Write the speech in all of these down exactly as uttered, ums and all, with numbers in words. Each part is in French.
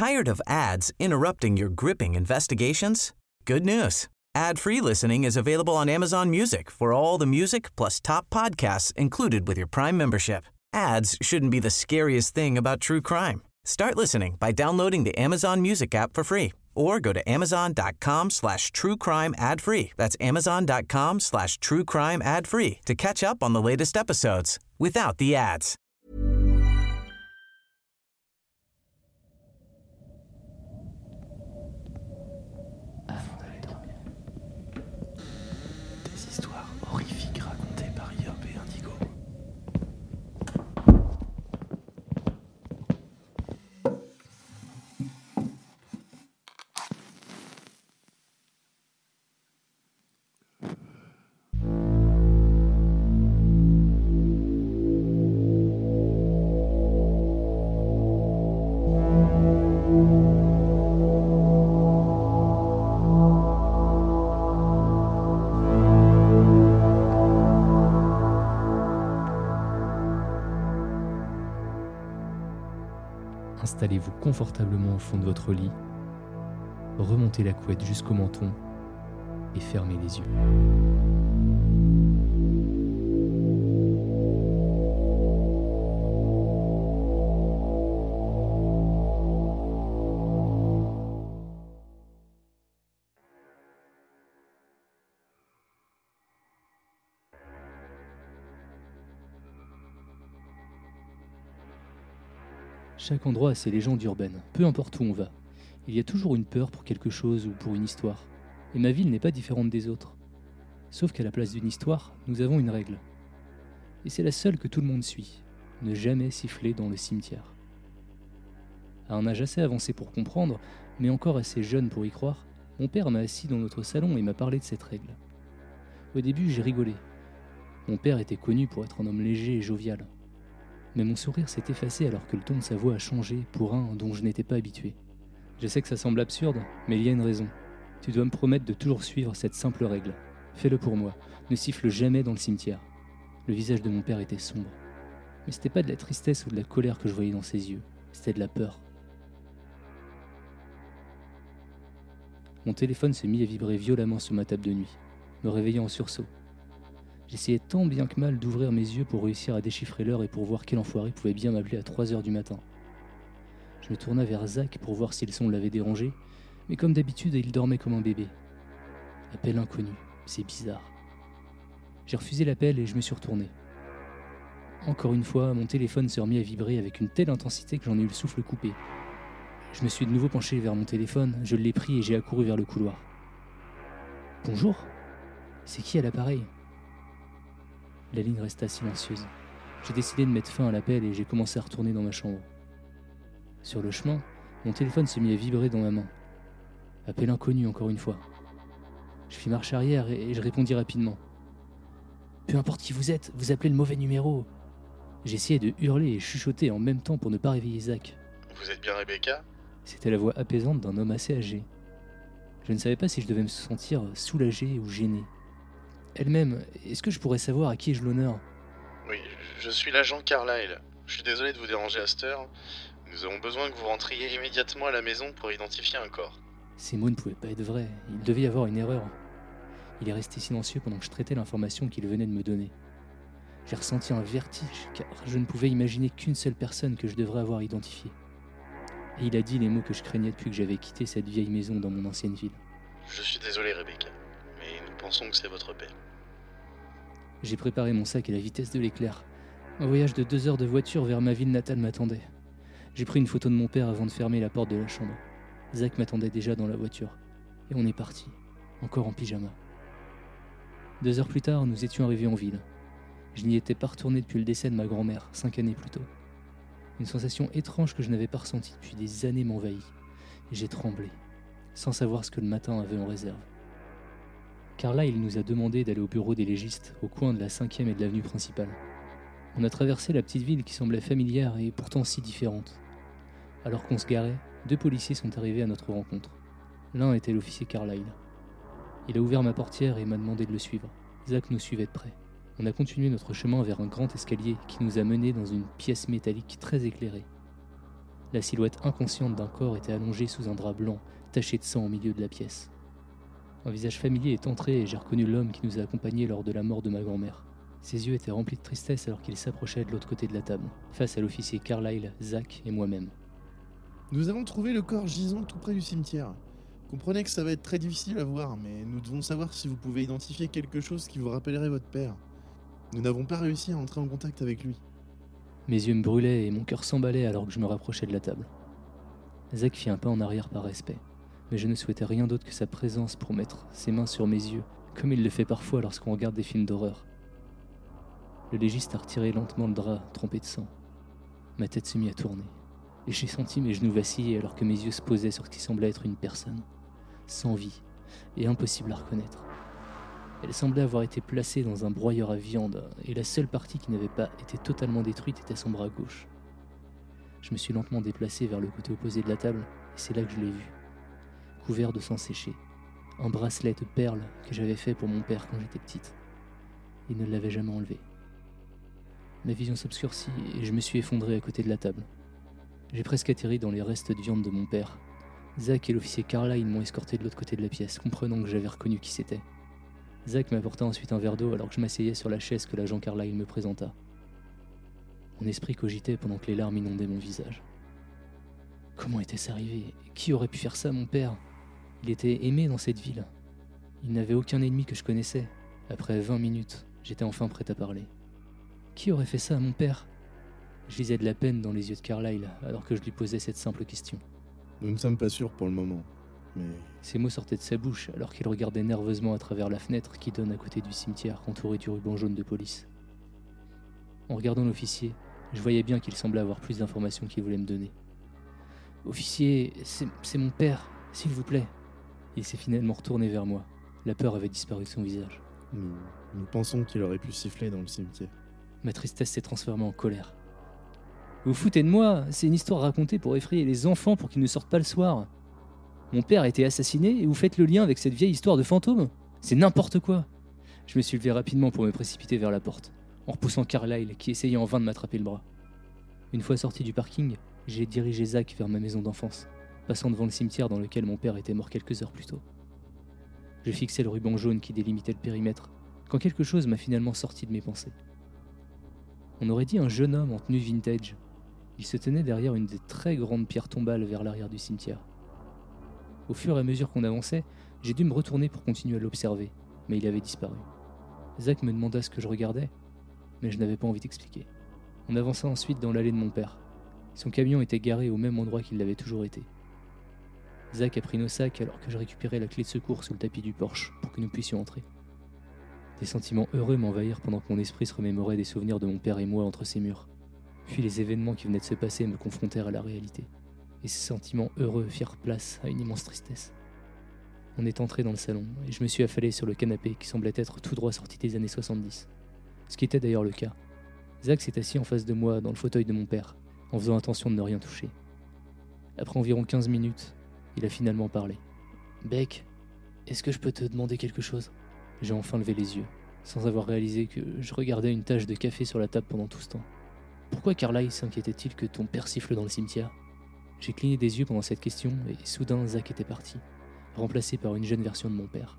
Tired of ads interrupting your gripping investigations? Good news. Ad-free listening is available on Amazon Music for all the music plus top podcasts included with your Prime membership. Ads shouldn't be the scariest thing about true crime. Start listening by downloading the Amazon Music app for free or go to amazon.com slash true crime ad free. That's amazon.com slash true crime ad free to catch up on the latest episodes without the ads. Avant d'aller dormir, des histoires horrifiques racontées par Yerb et Indigo. Installez-vous confortablement au fond de votre lit, remontez la couette jusqu'au menton et fermez les yeux. Chaque endroit a ses légendes urbaines, peu importe où on va. Il y a toujours une peur pour quelque chose ou pour une histoire. Et ma ville n'est pas différente des autres. Sauf qu'à la place d'une histoire, nous avons une règle. Et c'est la seule que tout le monde suit. Ne jamais siffler dans le cimetière. À un âge assez avancé pour comprendre, mais encore assez jeune pour y croire, mon père m'a assis dans notre salon et m'a parlé de cette règle. Au début, j'ai rigolé. Mon père était connu pour être un homme léger et jovial. Mais mon sourire s'est effacé alors que le ton de sa voix a changé pour un dont je n'étais pas habitué. Je sais que ça semble absurde, mais il y a une raison. Tu dois me promettre de toujours suivre cette simple règle. Fais-le pour moi, ne siffle jamais dans le cimetière. Le visage de mon père était sombre. Mais c'était pas de la tristesse ou de la colère que je voyais dans ses yeux, c'était de la peur. Mon téléphone se mit à vibrer violemment sur ma table de nuit, me réveillant en sursaut. J'essayais tant bien que mal d'ouvrir mes yeux pour réussir à déchiffrer l'heure et pour voir quel enfoiré pouvait bien m'appeler à trois heures du matin. Je me tourna vers Zach pour voir si le son l'avait dérangé, mais comme d'habitude, il dormait comme un bébé. Appel inconnu, c'est bizarre. J'ai refusé l'appel et je me suis retourné. Encore une fois, mon téléphone s'est remis à vibrer avec une telle intensité que j'en ai eu le souffle coupé. Je me suis de nouveau penché vers mon téléphone, je l'ai pris et j'ai accouru vers le couloir. « Bonjour ? C'est qui à l'appareil ?» La ligne resta silencieuse. J'ai décidé de mettre fin à l'appel et j'ai commencé à retourner dans ma chambre. Sur le chemin, mon téléphone se mit à vibrer dans ma main. Appel inconnu encore une fois. Je fis marche arrière et je répondis rapidement. « Peu importe qui vous êtes, vous appelez le mauvais numéro. » J'essayais de hurler et chuchoter en même temps pour ne pas réveiller Zach. « Vous êtes bien Rebecca ?» C'était la voix apaisante d'un homme assez âgé. Je ne savais pas si je devais me sentir soulagé ou gêné. Elle-même, est-ce que je pourrais savoir à qui ai-je l'honneur ? Oui, je suis l'agent Carlyle. Je suis désolé de vous déranger à cette heure. Nous avons besoin que vous rentriez immédiatement à la maison pour identifier un corps. Ces mots ne pouvaient pas être vrais. Il devait y avoir une erreur. Il est resté silencieux pendant que je traitais l'information qu'il venait de me donner. J'ai ressenti un vertige, car je ne pouvais imaginer qu'une seule personne que je devrais avoir identifiée. Et il a dit les mots que je craignais depuis que j'avais quitté cette vieille maison dans mon ancienne ville. Je suis désolé, Rebecca, mais nous pensons que c'est votre père. J'ai préparé mon sac à la vitesse de l'éclair. Un voyage de deux heures de voiture vers ma ville natale m'attendait. J'ai pris une photo de mon père avant de fermer la porte de la chambre. Zach m'attendait déjà dans la voiture. Et on est parti, encore en pyjama. Deux heures plus tard, nous étions arrivés en ville. Je n'y étais pas retourné depuis le décès de ma grand-mère, cinq années plus tôt. Une sensation étrange que je n'avais pas ressentie depuis des années m'envahit. Et j'ai tremblé, sans savoir ce que le matin avait en réserve. Carla, il nous a demandé d'aller au bureau des légistes, au coin de la cinquième et de l'avenue principale. On a traversé la petite ville qui semblait familière et pourtant si différente. Alors qu'on se garait, deux policiers sont arrivés à notre rencontre. L'un était l'officier Carlyle. Il a ouvert ma portière et m'a demandé de le suivre. Zach nous suivait de près. On a continué notre chemin vers un grand escalier qui nous a menés dans une pièce métallique très éclairée. La silhouette inconsciente d'un corps était allongée sous un drap blanc, taché de sang au milieu de la pièce. Un visage familier est entré et j'ai reconnu l'homme qui nous a accompagnés lors de la mort de ma grand-mère. Ses yeux étaient remplis de tristesse alors qu'il s'approchait de l'autre côté de la table, face à l'officier Carlyle, Zach et moi-même. Nous avons trouvé le corps gisant tout près du cimetière. Comprenez que ça va être très difficile à voir, mais nous devons savoir si vous pouvez identifier quelque chose qui vous rappellerait votre père. Nous n'avons pas réussi à entrer en contact avec lui. Mes yeux me brûlaient et mon cœur s'emballait alors que je me rapprochais de la table. Zach fit un pas en arrière par respect, mais je ne souhaitais rien d'autre que sa présence pour mettre ses mains sur mes yeux, comme il le fait parfois lorsqu'on regarde des films d'horreur. Le légiste a retiré lentement le drap trempé de sang. Ma tête se mit à tourner, et j'ai senti mes genoux vaciller alors que mes yeux se posaient sur ce qui semblait être une personne, sans vie, et impossible à reconnaître. Elle semblait avoir été placée dans un broyeur à viande, et la seule partie qui n'avait pas été totalement détruite était son bras gauche. Je me suis lentement déplacé vers le côté opposé de la table, et c'est là que je l'ai vue, couvert de sang séché, un bracelet de perles que j'avais fait pour mon père quand j'étais petite. Il ne l'avait jamais enlevé. Ma vision s'obscurcit et je me suis effondré à côté de la table. J'ai presque atterri dans les restes de viande de mon père. Zach et l'officier Carlyle m'ont escorté de l'autre côté de la pièce, comprenant que j'avais reconnu qui c'était. Zach m'apporta ensuite un verre d'eau alors que je m'asseyais sur la chaise que l'agent Carlyle me présenta. Mon esprit cogitait pendant que les larmes inondaient mon visage. Comment était-ce arrivé ? Qui aurait pu faire ça à mon père ? Il était aimé dans cette ville. Il n'avait aucun ennemi que je connaissais. Après vingt minutes, j'étais enfin prêt à parler. Qui aurait fait ça à mon père ? Je lisais de la peine dans les yeux de Carlyle alors que je lui posais cette simple question. Nous ne sommes pas sûrs pour le moment, mais... Ces mots sortaient de sa bouche alors qu'il regardait nerveusement à travers la fenêtre qui donne à côté du cimetière entouré du ruban jaune de police. En regardant l'officier, je voyais bien qu'il semblait avoir plus d'informations qu'il voulait me donner. « Officier, c'est, c'est mon père, s'il vous plaît. » Il s'est finalement retourné vers moi. La peur avait disparu de son visage. Nous, nous pensons qu'il aurait pu siffler dans le cimetière. Ma tristesse s'est transformée en colère. « Vous foutez de moi ? C'est une histoire racontée pour effrayer les enfants pour qu'ils ne sortent pas le soir. Mon père a été assassiné et vous faites le lien avec cette vieille histoire de fantôme ? C'est n'importe quoi !» Je me suis levé rapidement pour me précipiter vers la porte, en repoussant Carlyle qui essayait en vain de m'attraper le bras. Une fois sorti du parking, j'ai dirigé Zach vers ma maison d'enfance, passant devant le cimetière dans lequel mon père était mort quelques heures plus tôt. Je fixais le ruban jaune qui délimitait le périmètre, quand quelque chose m'a finalement sorti de mes pensées. On aurait dit un jeune homme en tenue vintage. Il se tenait derrière une des très grandes pierres tombales vers l'arrière du cimetière. Au fur et à mesure qu'on avançait, j'ai dû me retourner pour continuer à l'observer, mais il avait disparu. Zach me demanda ce que je regardais, mais je n'avais pas envie d'expliquer. On avança ensuite dans l'allée de mon père. Son camion était garé au même endroit qu'il l'avait toujours été. Zach a pris nos sacs alors que je récupérais la clé de secours sous le tapis du Porsche pour que nous puissions entrer. Des sentiments heureux m'envahirent pendant que mon esprit se remémorait des souvenirs de mon père et moi entre ces murs. Puis les événements qui venaient de se passer me confrontèrent à la réalité. Et ces sentiments heureux firent place à une immense tristesse. On est entré dans le salon et je me suis affalé sur le canapé qui semblait être tout droit sorti des années soixante-dix. Ce qui était d'ailleurs le cas. Zach s'est assis en face de moi dans le fauteuil de mon père, en faisant attention de ne rien toucher. Après environ quinze minutes, il a finalement parlé. « Beck, est-ce que je peux te demander quelque chose ?» J'ai enfin levé les yeux, sans avoir réalisé que je regardais une tache de café sur la table pendant tout ce temps. Pourquoi Carlyle s'inquiétait-il que ton père siffle dans le cimetière ? J'ai cligné des yeux pendant cette question et soudain Zach était parti, remplacé par une jeune version de mon père.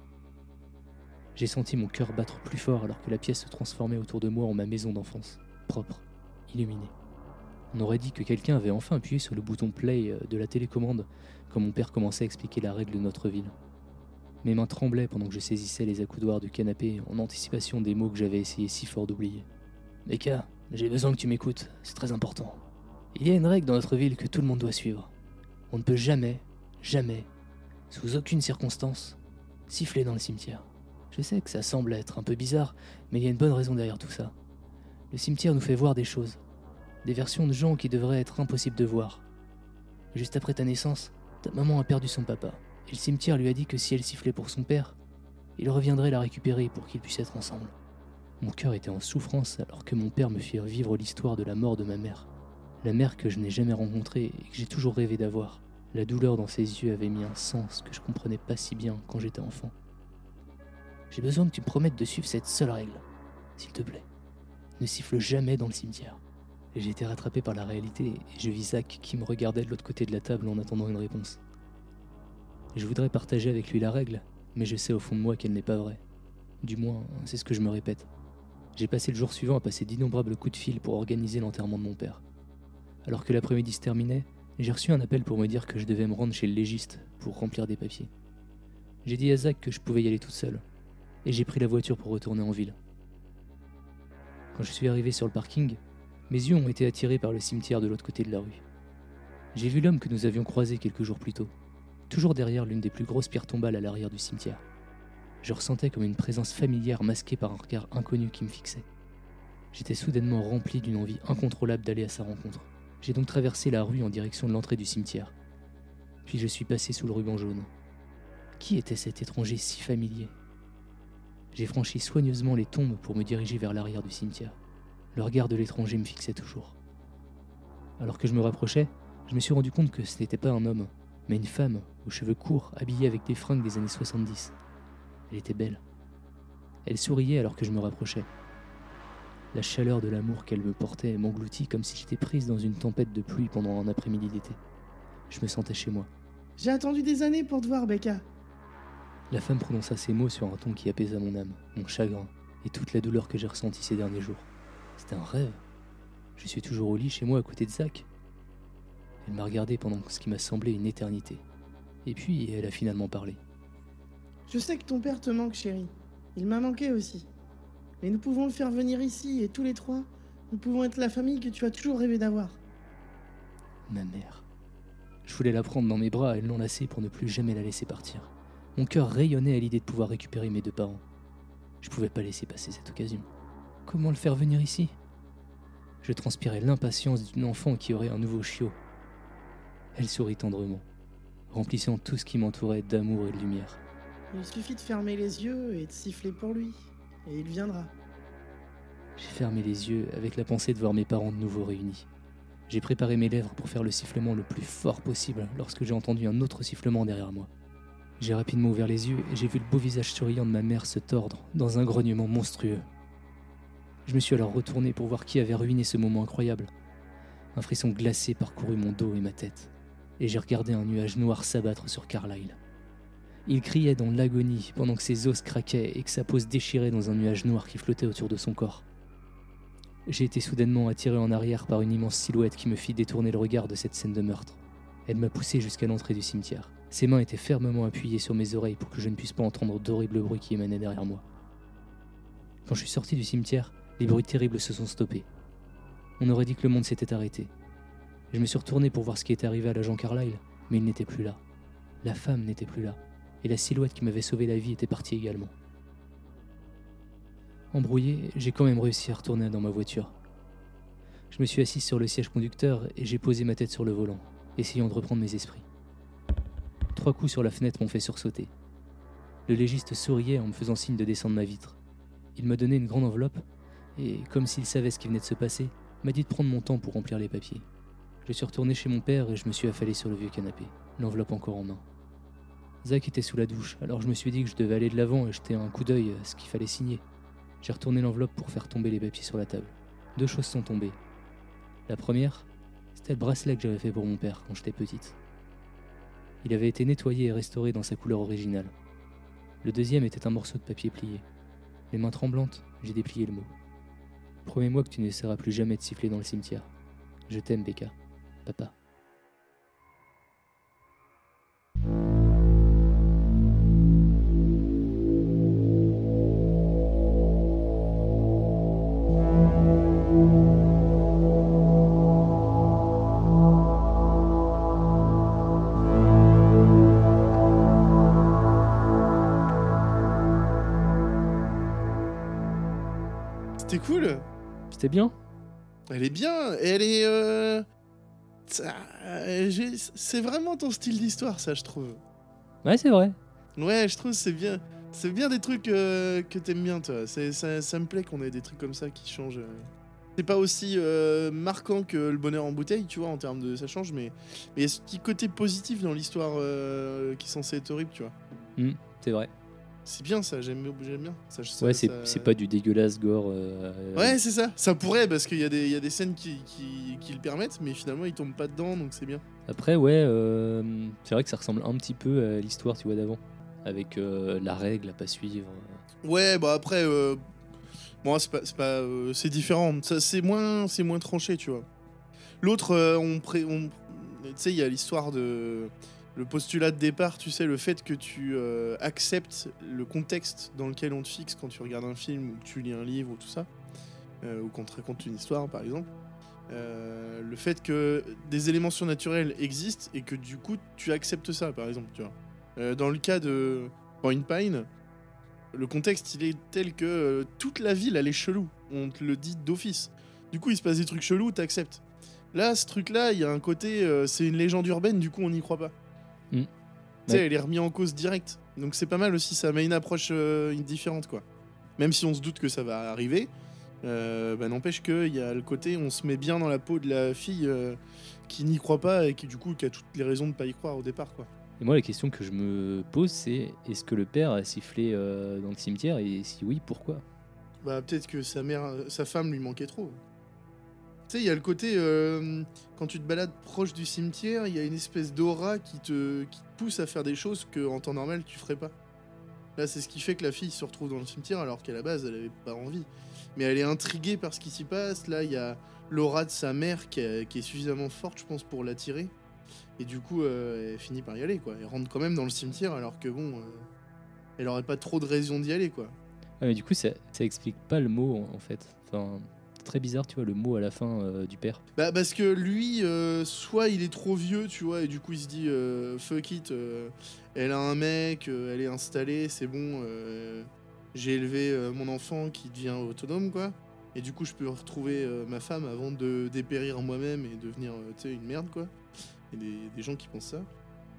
J'ai senti mon cœur battre plus fort alors que la pièce se transformait autour de moi en ma maison d'enfance, propre, illuminée. On aurait dit que quelqu'un avait enfin appuyé sur le bouton play de la télécommande quand mon père commençait à expliquer la règle de notre ville. Mes mains tremblaient pendant que je saisissais les accoudoirs du canapé en anticipation des mots que j'avais essayé si fort d'oublier. « Becca, j'ai besoin que tu m'écoutes, c'est très important. Il y a une règle dans notre ville que tout le monde doit suivre. On ne peut jamais, jamais, sous aucune circonstance, siffler dans le cimetière. Je sais que ça semble être un peu bizarre, mais il y a une bonne raison derrière tout ça. Le cimetière nous fait voir des choses, des versions de gens qui devraient être impossibles de voir. Juste après ta naissance, ta maman a perdu son papa, et le cimetière lui a dit que si elle sifflait pour son père, il reviendrait la récupérer pour qu'ils puissent être ensemble. Mon cœur était en souffrance alors que mon père me fit vivre l'histoire de la mort de ma mère. La mère que je n'ai jamais rencontrée et que j'ai toujours rêvé d'avoir. La douleur dans ses yeux avait mis un sens que je comprenais pas si bien quand j'étais enfant. J'ai besoin que tu me promettes de suivre cette seule règle, s'il te plaît. Ne siffle jamais dans le cimetière. J'ai été rattrapé par la réalité et je vis Zach qui me regardait de l'autre côté de la table en attendant une réponse. Je voudrais partager avec lui la règle, mais je sais au fond de moi qu'elle n'est pas vraie. Du moins, c'est ce que je me répète. J'ai passé le jour suivant à passer d'innombrables coups de fil pour organiser l'enterrement de mon père. Alors que l'après-midi se terminait, j'ai reçu un appel pour me dire que je devais me rendre chez le légiste pour remplir des papiers. J'ai dit à Zach que je pouvais y aller toute seule, et j'ai pris la voiture pour retourner en ville. Quand je suis arrivé sur le parking, mes yeux ont été attirés par le cimetière de l'autre côté de la rue. J'ai vu l'homme que nous avions croisé quelques jours plus tôt, toujours derrière l'une des plus grosses pierres tombales à l'arrière du cimetière. Je ressentais comme une présence familière masquée par un regard inconnu qui me fixait. J'étais soudainement rempli d'une envie incontrôlable d'aller à sa rencontre. J'ai donc traversé la rue en direction de l'entrée du cimetière. Puis je suis passé sous le ruban jaune. Qui était cet étranger si familier ? J'ai franchi soigneusement les tombes pour me diriger vers l'arrière du cimetière. Le regard de l'étranger me fixait toujours. Alors que je me rapprochais, je me suis rendu compte que ce n'était pas un homme, mais une femme, aux cheveux courts, habillée avec des fringues des années soixante-dix. Elle était belle. Elle souriait alors que je me rapprochais. La chaleur de l'amour qu'elle me portait m'engloutit comme si j'étais prise dans une tempête de pluie pendant un après-midi d'été. Je me sentais chez moi. J'ai attendu des années pour te voir, Becca. La femme prononça ces mots sur un ton qui apaisa mon âme, mon chagrin et toute la douleur que j'ai ressentie ces derniers jours. C'était un rêve. Je suis toujours au lit chez moi à côté de Zach. Elle m'a regardé pendant ce qui m'a semblé une éternité. Et puis, elle a finalement parlé. Je sais que ton père te manque, chérie. Il m'a manqué aussi. Mais nous pouvons le faire venir ici, et tous les trois, nous pouvons être la famille que tu as toujours rêvé d'avoir. Ma mère. Je voulais la prendre dans mes bras et l'enlacer pour ne plus jamais la laisser partir. Mon cœur rayonnait à l'idée de pouvoir récupérer mes deux parents. Je pouvais pas laisser passer cette occasion. Comment le faire venir ici ? Je transpirais l'impatience d'une enfant qui aurait un nouveau chiot. Elle sourit tendrement, remplissant tout ce qui m'entourait d'amour et de lumière. Il suffit de fermer les yeux et de siffler pour lui, et il viendra. J'ai fermé les yeux avec la pensée de voir mes parents de nouveau réunis. J'ai préparé mes lèvres pour faire le sifflement le plus fort possible lorsque j'ai entendu un autre sifflement derrière moi. J'ai rapidement ouvert les yeux et j'ai vu le beau visage souriant de ma mère se tordre dans un grognement monstrueux. Je me suis alors retourné pour voir qui avait ruiné ce moment incroyable. Un frisson glacé parcourut mon dos et ma tête, et j'ai regardé un nuage noir s'abattre sur Carlyle. Il criait dans l'agonie pendant que ses os craquaient et que sa peau se déchirait dans un nuage noir qui flottait autour de son corps. J'ai été soudainement attiré en arrière par une immense silhouette qui me fit détourner le regard de cette scène de meurtre. Elle m'a poussé jusqu'à l'entrée du cimetière. Ses mains étaient fermement appuyées sur mes oreilles pour que je ne puisse pas entendre d'horribles bruits qui émanaient derrière moi. Quand je suis sorti du cimetière, les bruits terribles se sont stoppés. On aurait dit que le monde s'était arrêté. Je me suis retourné pour voir ce qui était arrivé à l'agent Carlyle, mais il n'était plus là. La femme n'était plus là, et la silhouette qui m'avait sauvé la vie était partie également. Embrouillé, j'ai quand même réussi à retourner dans ma voiture. Je me suis assis sur le siège conducteur et j'ai posé ma tête sur le volant, essayant de reprendre mes esprits. Trois coups sur la fenêtre m'ont fait sursauter. Le légiste souriait en me faisant signe de descendre ma vitre. Il m'a donné une grande enveloppe et, comme s'il savait ce qui venait de se passer, m'a dit de prendre mon temps pour remplir les papiers. Je suis retourné chez mon père et je me suis affalé sur le vieux canapé, l'enveloppe encore en main. Zach était sous la douche, alors je me suis dit que je devais aller de l'avant et jeter un coup d'œil à ce qu'il fallait signer. J'ai retourné l'enveloppe pour faire tomber les papiers sur la table. Deux choses sont tombées. La première, c'était le bracelet que j'avais fait pour mon père quand j'étais petite. Il avait été nettoyé et restauré dans sa couleur originale. Le deuxième était un morceau de papier plié. Les mains tremblantes, j'ai déplié le mot. Promets-moi que tu n'essaieras plus jamais de siffler dans le cimetière. Je t'aime, Becca. Papa. C'était cool. C'était bien ? Elle est bien. Et elle est... Euh... ça, euh, j'ai- C'est vraiment ton style d'histoire, ça, je trouve. Ouais, c'est vrai. Ouais, je trouve que c'est bien. C'est bien des trucs euh, que t'aimes bien, toi. C'est, ça, ça me plaît qu'on ait des trucs comme ça qui changent. euh. C'est pas aussi euh, marquant que le bonheur en bouteille, tu vois, en termes de... Ça change, mais mais il y a ce petit côté positif dans l'histoire euh, qui est censé être horrible, tu vois. Hmm, c'est vrai. C'est bien ça, j'aime, j'aime bien. Ça, ça, Ouais, c'est, ça- c'est pas du dégueulasse gore. euh, Ouais, c'est ça. Ça pourrait, parce qu'il y a des, il y a des scènes qui, qui, qui le permettent, mais finalement, il tombe pas dedans, donc c'est bien. Après, ouais, euh, c'est vrai que ça ressemble un petit peu à l'histoire, tu vois, d'avant. Avec euh, la règle à pas suivre. Ouais, bah après, euh, bon, c'est pas, c'est pas, euh, c'est différent. Ça, c'est moins, c'est moins tranché, tu vois. L'autre, euh, on, pré, on, tu sais, il y a l'histoire de, le postulat de départ, tu sais, le fait que tu euh, acceptes le contexte dans lequel on te fixe quand tu regardes un film ou que tu lis un livre ou tout ça, euh, ou qu'on te raconte une histoire, par exemple. Euh, le fait que des éléments surnaturels existent et que du coup tu acceptes ça, par exemple, tu vois. Euh, dans le cas de Point Pine, le contexte il est tel que euh, toute la ville elle est chelou, on te le dit d'office. Du coup il se passe des trucs chelous, t'acceptes. Là, ce truc-là, il y a un côté, euh, c'est une légende urbaine, du coup on n'y croit pas. Mm. Tu sais, Ouais. elle est remise en cause direct. Donc c'est pas mal aussi, ça met une approche euh, différente, quoi. Même si on se doute que ça va arriver, euh, bah, n'empêche qu'il y a le côté, on se met bien dans la peau de la fille euh, qui n'y croit pas et qui du coup qui a toutes les raisons de pas y croire au départ, quoi. Et moi, la question que je me pose, c'est est-ce que le père a sifflé euh, dans le cimetière et si oui, pourquoi? Bah peut-être que sa mère, euh, sa femme lui manquait trop. Tu sais, il y a le côté, euh, quand tu te balades proche du cimetière, il y a une espèce d'aura qui te, qui te pousse à faire des choses que en temps normal tu ferais pas. Là, c'est ce qui fait que la fille se retrouve dans le cimetière alors qu'à la base, elle avait pas envie. Mais elle est intriguée par ce qui s'y passe. Là, il y a l'aura de sa mère qui, a- qui est suffisamment forte, je pense, pour l'attirer. Et du coup, euh, elle finit par y aller, quoi. Elle rentre quand même dans le cimetière alors que bon, euh, elle aurait pas trop de raison d'y aller, quoi. Ah, mais du coup, ça, ça explique pas le mot en, en fait. Enfin, c'est très bizarre, tu vois, le mot à la fin euh, du père. Bah parce que lui, euh, soit il est trop vieux, tu vois, et du coup il se dit euh, fuck it, euh, elle a un mec, euh, elle est installée, c'est bon, euh, j'ai élevé euh, mon enfant qui devient autonome, quoi. Et du coup je peux retrouver euh, ma femme avant de dépérir moi-même et devenir, euh, tu sais, une merde, quoi. Il y a des, des gens qui pensent ça.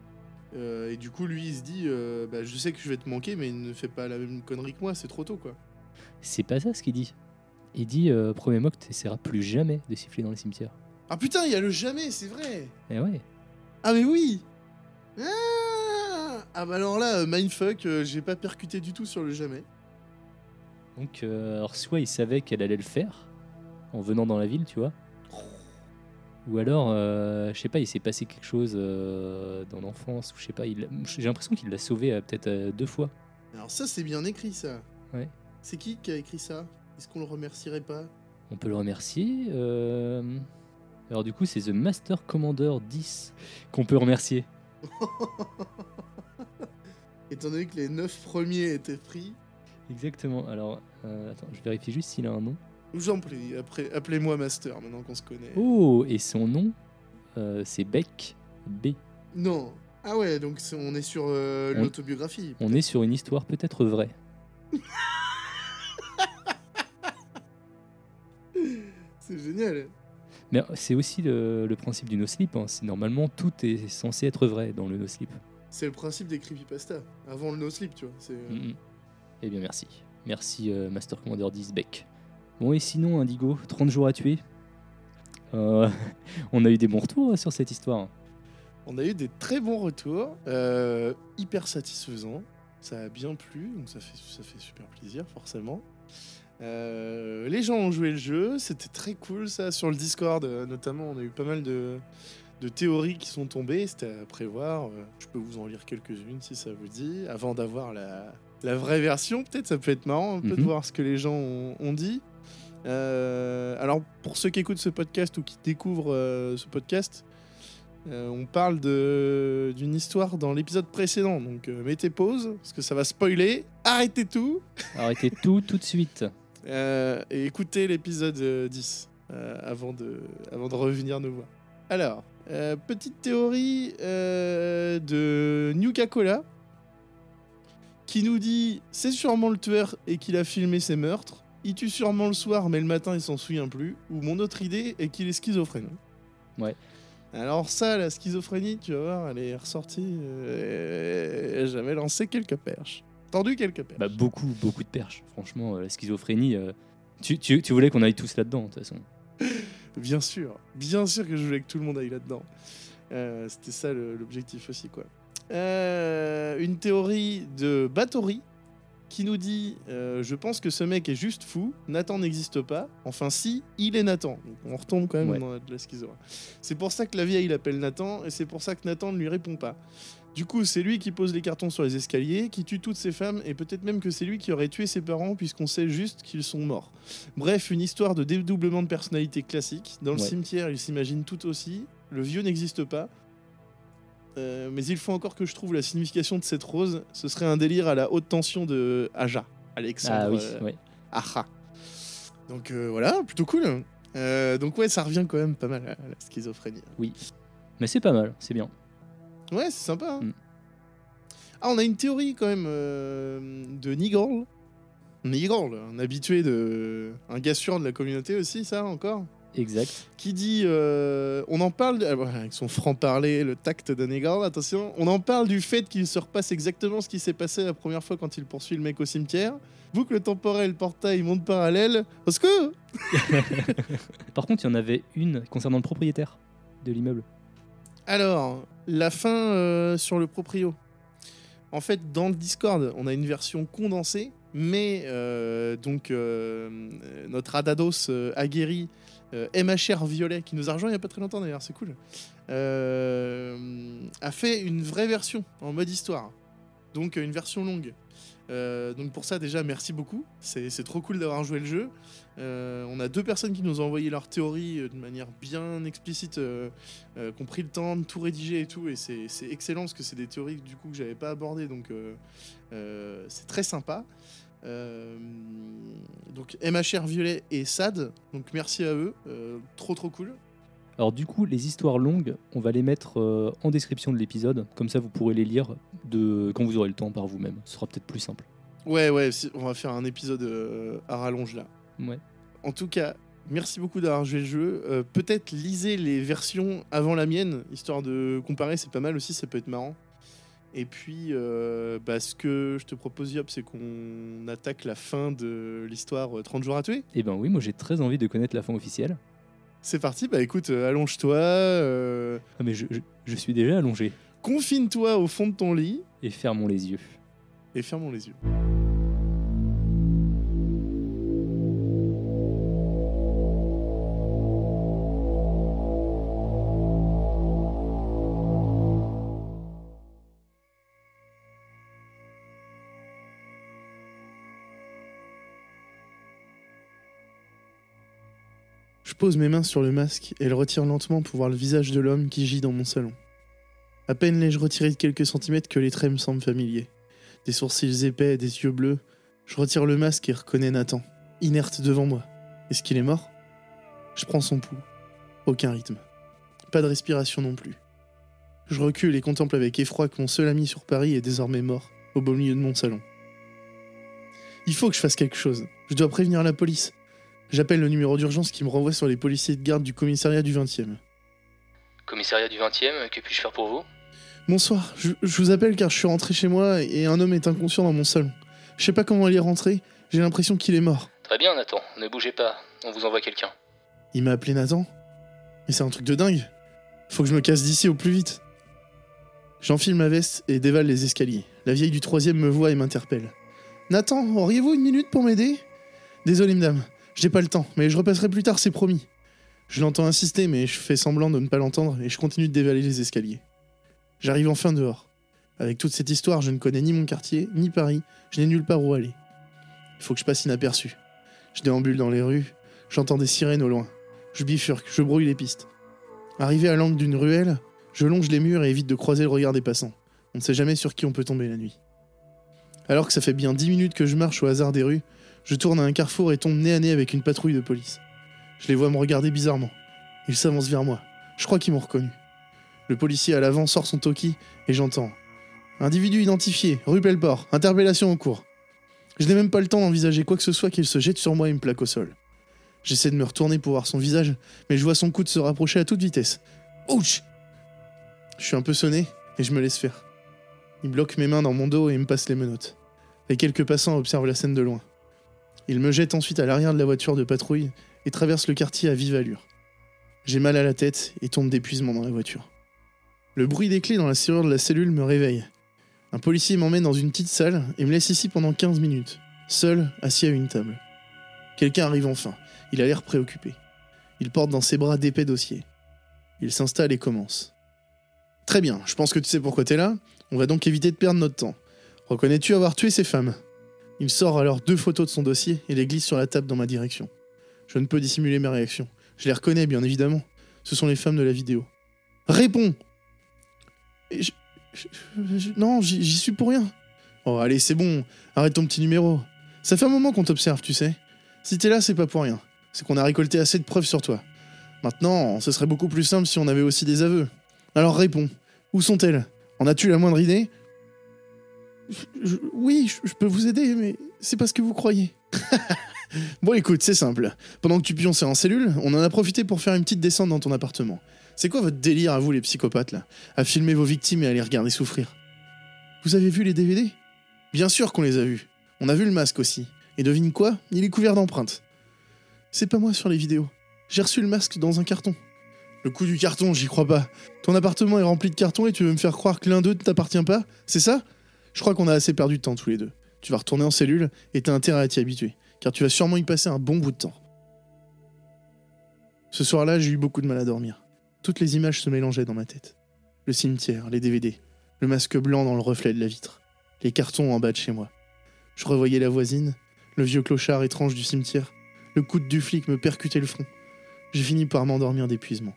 Euh, et du coup lui il se dit, euh, bah je sais que je vais te manquer, mais ne fais pas la même connerie que moi, c'est trop tôt, quoi. C'est pas ça ce qu'il dit. Il dit euh, premier mois que tu n'essaieras plus jamais de siffler dans le cimetière. Ah putain, il y a le jamais, c'est vrai. Et ouais. Ah mais oui. Ah, ah bah alors là, euh, mindfuck, euh, j'ai pas percuté du tout sur le jamais. Donc, euh, alors soit il savait qu'elle allait le faire en venant dans la ville, tu vois. Ou alors, euh, je sais pas, il s'est passé quelque chose euh, dans l'enfance, ou je sais pas. il- J'ai l'impression qu'il l'a sauvé euh, peut-être euh, deux fois. Alors ça, c'est bien écrit, ça. Ouais. C'est qui qui a écrit ça? Est-ce qu'on le remercierait pas? On peut le remercier. euh, Alors du coup, c'est The Master Commander dix qu'on peut remercier. Étant donné que les neuf premiers étaient pris, Exactement. Alors, euh, attends, je vérifie juste s'il a un nom. je vous en prie, après, appelez-moi Master, maintenant qu'on se connaît. Oh, et son nom, euh, c'est Beck B. Non. Ah ouais, donc c'est- on est sur euh, On- l'autobiographie. On est sur une histoire peut-être vraie. C'est génial. Mais c'est aussi le, le principe du no-sleep. Hein. C'est- Normalement, tout est censé être vrai dans le no-sleep. C'est le principe des creepypasta. Avant le no-sleep, tu vois. C'est... euh, Mm, mm. Eh bien, merci. Merci, euh, Master Commander dix Beck. Bon, et sinon, Indigo, trente jours à tuer. Euh, on a eu des bons retours sur cette histoire. On a eu des très bons retours, euh, hyper satisfaisants. Ça a bien plu, donc ça fait, ça fait super plaisir, forcément. Euh, les gens ont joué le jeu, c'était très cool ça. Sur le Discord, euh, notamment, on a eu pas mal de, de théories qui sont tombées, c'était à prévoir. Euh, je peux vous en lire quelques-unes si ça vous dit, avant d'avoir la, la vraie version. Peut-être ça peut être marrant un peu de Mhm. voir ce que les gens ont, ont dit. Euh, alors, pour ceux qui écoutent ce podcast ou qui découvrent euh, ce podcast, euh, on parle de- d'une histoire dans l'épisode précédent. Donc, euh, mettez pause, parce que ça va spoiler. Arrêtez tout Arrêtez tout, tout de suite. euh, et écoutez l'épisode euh, dix euh, avant, de, avant de revenir nous voir. Alors, euh, petite théorie euh, de Nuka-Cola qui nous dit c'est sûrement le tueur et qu'il a filmé ses meurtres. Il tue sûrement le soir, mais le matin il s'en souvient plus. Ou mon autre idée est qu'il est schizophrène. Ouais. Alors ça, la schizophrénie, tu vas voir, elle est ressortie. Euh, elle a jamais lancé quelques perches. Tendu quelques perches. Bah, beaucoup, beaucoup de perches. Franchement, euh, la schizophrénie, euh, tu, tu, tu voulais qu'on aille tous là-dedans, de toute façon. Bien sûr, bien sûr que je voulais que tout le monde aille là-dedans. Euh, C'était ça le- l'objectif aussi, quoi. Euh, une théorie de Batory qui nous dit euh, « Je pense que ce mec est juste fou, Nathan n'existe pas, enfin si, il est Nathan. » Donc on retombe quand même Ouais. dans la, de la schizo. C'est pour ça que la vieille l'appelle Nathan, et c'est pour ça que Nathan ne lui répond pas. Du coup, c'est lui qui pose les cartons sur les escaliers, qui tue toutes ses femmes, et peut-être même que c'est lui qui aurait tué ses parents, puisqu'on sait juste qu'ils sont morts. Bref, une histoire de dédoublement de personnalité classique. Dans le Ouais. cimetière, il s'imagine tout aussi. Le vieux n'existe pas. Euh, mais il faut encore que je trouve la signification de cette rose. Ce serait un délire à la haute tension de Aja, Alexandre Ah oui, euh, ouais. Aja. Donc euh, voilà, plutôt cool. Euh, donc ouais, ça revient quand même pas mal à la schizophrénie. Mais c'est pas mal, c'est bien. Ouais, c'est sympa. Hein. Mm. Ah, on a une théorie quand même euh, de Nigel. Nigel, un habitué de... un gars sûr de la communauté aussi, ça, encore. Exact. Qui dit... euh, on en parle... de- ah, voilà, avec son franc-parler, le tact de Nigel, attention. On en parle du fait qu'il se repasse exactement ce qui s'est passé la première fois quand il poursuit le mec au cimetière. Boucle temporelle, portail, monde parallèle. Parce que... Par contre, il y en avait une concernant le propriétaire de l'immeuble. Alors, la fin euh, sur le proprio. En fait, dans le Discord, on a une version condensée, mais euh, donc euh, notre Adados euh, aguerri, euh, M H R Violet, qui nous a rejoint il n'y a pas très longtemps d'ailleurs, c'est cool, euh, a fait une vraie version en mode histoire. Donc une version longue. Euh, donc pour ça déjà merci beaucoup, c'est, c'est trop cool d'avoir joué le jeu. Euh, on a deux personnes qui nous ont envoyé leur théorie euh, de manière bien explicite, euh, euh, qui ont pris le temps de tout rédiger et tout, et c'est, c'est excellent parce que c'est des théories du coup que j'avais pas abordées, donc euh, euh, c'est très sympa. Euh, donc M H R Violet et Sad, donc merci à eux, euh, trop trop cool. Alors du coup, les histoires longues, on va les mettre euh, en description de l'épisode, comme ça vous pourrez les lire de... quand vous aurez le temps par vous-même. Ce sera peut-être plus simple. Ouais ouais, si- on va faire un épisode euh, à rallonge là. Ouais. En tout cas, merci beaucoup d'avoir joué le jeu. Euh, peut-être lisez les versions avant la mienne, histoire de comparer, c'est pas mal aussi, ça peut être marrant. Et puis, euh, bah, ce que je te propose, Yop, c'est qu'on attaque la fin de l'histoire euh, trente jours à tuer. Eh ben oui, moi j'ai très envie de connaître la fin officielle. C'est parti, bah écoute, euh, allonge-toi, euh, Ah mais je, je- je suis déjà allongé. confine-toi au fond de ton lit Et fermons les yeux. et fermons les yeux. Je pose mes mains sur le masque et le retire lentement pour voir le visage de l'homme qui gît dans mon salon. À peine l'ai-je retiré de quelques centimètres que les traits me semblent familiers. Des sourcils épais, des yeux bleus. Je retire le masque et reconnais Nathan, inerte devant moi. Est-ce qu'il est mort ? Je prends son pouls. Aucun rythme. Pas de respiration non plus. Je recule et contemple avec effroi que mon seul ami sur Paris est désormais mort, au beau milieu de mon salon. Il faut que je fasse quelque chose. Je dois prévenir la police. J'appelle le numéro d'urgence qui me renvoie sur les policiers de garde du commissariat du vingtième. Commissariat du vingtième, que puis-je faire pour vous ? Bonsoir, je, je vous appelle car je suis rentré chez moi et un homme est inconscient dans mon salon. Je sais pas comment il est rentré, j'ai l'impression qu'il est mort. Très bien Nathan, ne bougez pas, on vous envoie quelqu'un. Il m'a appelé Nathan ? Mais c'est un truc de dingue. Faut que je me casse d'ici au plus vite. J'enfile ma veste et dévale les escaliers. La vieille du troisième me voit et m'interpelle. Nathan, auriez-vous une minute pour m'aider ? Désolé madame, j'ai pas le temps, mais je repasserai plus tard, c'est promis. Je l'entends insister, mais je fais semblant de ne pas l'entendre et je continue de dévaler les escaliers. J'arrive enfin dehors. Avec toute cette histoire, je ne connais ni mon quartier, ni Paris, je n'ai nulle part où aller. Il faut que je passe inaperçu. Je déambule dans les rues, j'entends des sirènes au loin. Je bifurque, je brouille les pistes. Arrivé à l'angle d'une ruelle, je longe les murs et évite de croiser le regard des passants. On ne sait jamais sur qui on peut tomber la nuit. Alors que ça fait bien dix minutes que je marche au hasard des rues, je tourne à un carrefour et tombe nez à nez avec une patrouille de police. Je les vois me regarder bizarrement. Ils s'avancent vers moi. Je crois qu'ils m'ont reconnu. Le policier à l'avant sort son talkie et j'entends « Individu identifié, rue Pelleport, interpellation en cours ». Je n'ai même pas le temps d'envisager quoi que ce soit qu'il se jette sur moi et me plaque au sol. J'essaie de me retourner pour voir son visage, mais je vois son coude se rapprocher à toute vitesse. Ouch ! Je suis un peu sonné et je me laisse faire. Il bloque mes mains dans mon dos et me passe les menottes. Les quelques passants observent la scène de loin. Il me jette ensuite à l'arrière de la voiture de patrouille et traverse le quartier à vive allure. J'ai mal à la tête et tombe d'épuisement dans la voiture. Le bruit des clés dans la serrure de la cellule me réveille. Un policier m'emmène dans une petite salle et me laisse ici pendant quinze minutes, seul, assis à une table. Quelqu'un arrive enfin, il a l'air préoccupé. Il porte dans ses bras d'épais dossiers. Il s'installe et commence. Très bien, je pense que tu sais pourquoi t'es là, on va donc éviter de perdre notre temps. Reconnais-tu avoir tué ces femmes ? Il sort alors deux photos de son dossier et les glisse sur la table dans ma direction. Je ne peux dissimuler ma réaction. Je les reconnais, bien évidemment. Ce sont les femmes de la vidéo. Réponds ! je, je, je, Non, j'y, j'y suis pour rien. Oh, allez, c'est bon. Arrête ton petit numéro. Ça fait un moment qu'on t'observe, tu sais. Si t'es là, c'est pas pour rien. C'est qu'on a récolté assez de preuves sur toi. Maintenant, ce serait beaucoup plus simple si on avait aussi des aveux. Alors réponds. Où sont-elles ? En as-tu la moindre idée ? je, je, Oui, je, je peux vous aider, mais c'est pas ce que vous croyez. Bon, écoute, c'est simple. Pendant que tu pionçais en cellule, on en a profité pour faire une petite descente dans ton appartement. C'est quoi votre délire à vous, les psychopathes, là ? À filmer vos victimes et à les regarder souffrir. Vous avez vu les D V D ? Bien sûr qu'on les a vus. On a vu le masque aussi. Et devine quoi ? Il est couvert d'empreintes. C'est pas moi sur les vidéos. J'ai reçu le masque dans un carton. Le coup du carton, j'y crois pas. Ton appartement est rempli de cartons et tu veux me faire croire que l'un d'eux ne t'appartient pas ? C'est ça ? Je crois qu'on a assez perdu de temps tous les deux. Tu vas retourner en cellule et t'as intérêt à t'y habituer, car tu vas sûrement y passer un bon bout de temps. Ce soir-là, j'ai eu beaucoup de mal à dormir. Toutes les images se mélangeaient dans ma tête. Le cimetière, les D V D, le masque blanc dans le reflet de la vitre, les cartons en bas de chez moi. Je revoyais la voisine, le vieux clochard étrange du cimetière, le coude du flic me percutait le front. J'ai fini par m'endormir d'épuisement.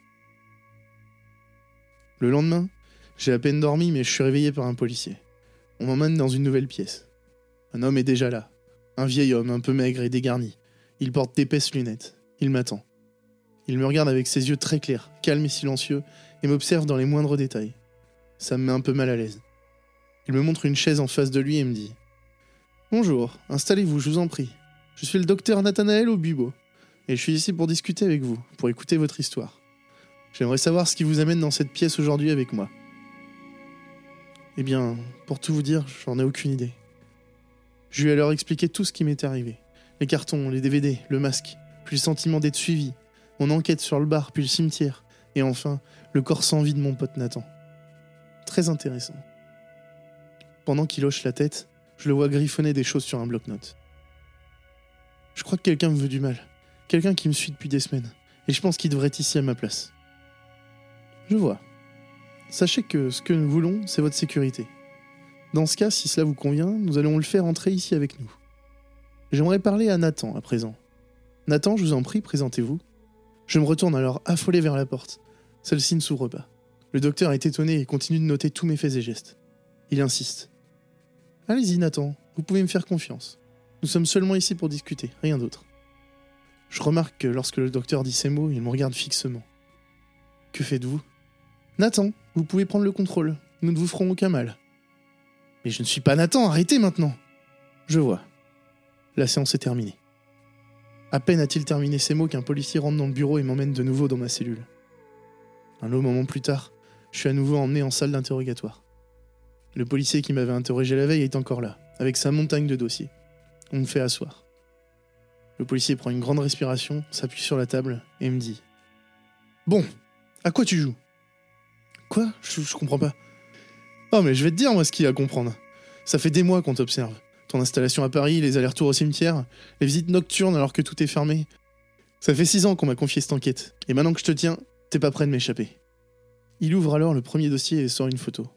Le lendemain, j'ai à peine dormi, mais je suis réveillé par un policier. On m'emmène dans une nouvelle pièce. Un homme est déjà là. Un vieil homme, un peu maigre et dégarni. Il porte d'épaisses lunettes. Il m'attend. Il me regarde avec ses yeux très clairs, calmes et silencieux, et m'observe dans les moindres détails. Ça me met un peu mal à l'aise. Il me montre une chaise en face de lui et me dit « Bonjour, installez-vous, je vous en prie. Je suis le docteur Nathanaël Obubo, et je suis ici pour discuter avec vous, pour écouter votre histoire. J'aimerais savoir ce qui vous amène dans cette pièce aujourd'hui avec moi. » Eh bien, pour tout vous dire, j'en ai aucune idée. Je lui ai alors expliqué tout ce qui m'était arrivé. Les cartons, les D V D, le masque, puis le sentiment d'être suivi, mon enquête sur le bar, puis le cimetière, et enfin, le corps sans vie de mon pote Nathan. Très intéressant. Pendant qu'il hoche la tête, je le vois griffonner des choses sur un bloc-notes. Je crois que quelqu'un me veut du mal. Quelqu'un qui me suit depuis des semaines. Et je pense qu'il devrait être ici à ma place. Je vois. Sachez que ce que nous voulons, c'est votre sécurité. Dans ce cas, si cela vous convient, nous allons le faire entrer ici avec nous. J'aimerais parler à Nathan à présent. Nathan, je vous en prie, présentez-vous. Je me retourne alors affolé vers la porte. Celle-ci ne s'ouvre pas. Le docteur est étonné et continue de noter tous mes faits et gestes. Il insiste. Allez-y, Nathan, vous pouvez me faire confiance. Nous sommes seulement ici pour discuter, rien d'autre. Je remarque que lorsque le docteur dit ces mots, il me regarde fixement. Que faites-vous ? Nathan, vous pouvez prendre le contrôle. Nous ne vous ferons aucun mal. Mais je ne suis pas Nathan, arrêtez maintenant. Je vois. La séance est terminée. À peine a-t-il terminé ces mots qu'un policier rentre dans le bureau et m'emmène de nouveau dans ma cellule. Un long moment plus tard, je suis à nouveau emmené en salle d'interrogatoire. Le policier qui m'avait interrogé la veille est encore là, avec sa montagne de dossiers. On me fait asseoir. Le policier prend une grande respiration, s'appuie sur la table et me dit « Bon, à quoi tu joues ?»« Quoi ? Je, je comprends pas. »« Oh mais je vais te dire moi ce qu'il y a à comprendre. Ça fait des mois qu'on t'observe. Ton installation à Paris, les allers-retours au cimetière, les visites nocturnes alors que tout est fermé. Ça fait six ans qu'on m'a confié cette enquête. Et maintenant que je te tiens, t'es pas prêt de m'échapper. » Il ouvre alors le premier dossier et sort une photo.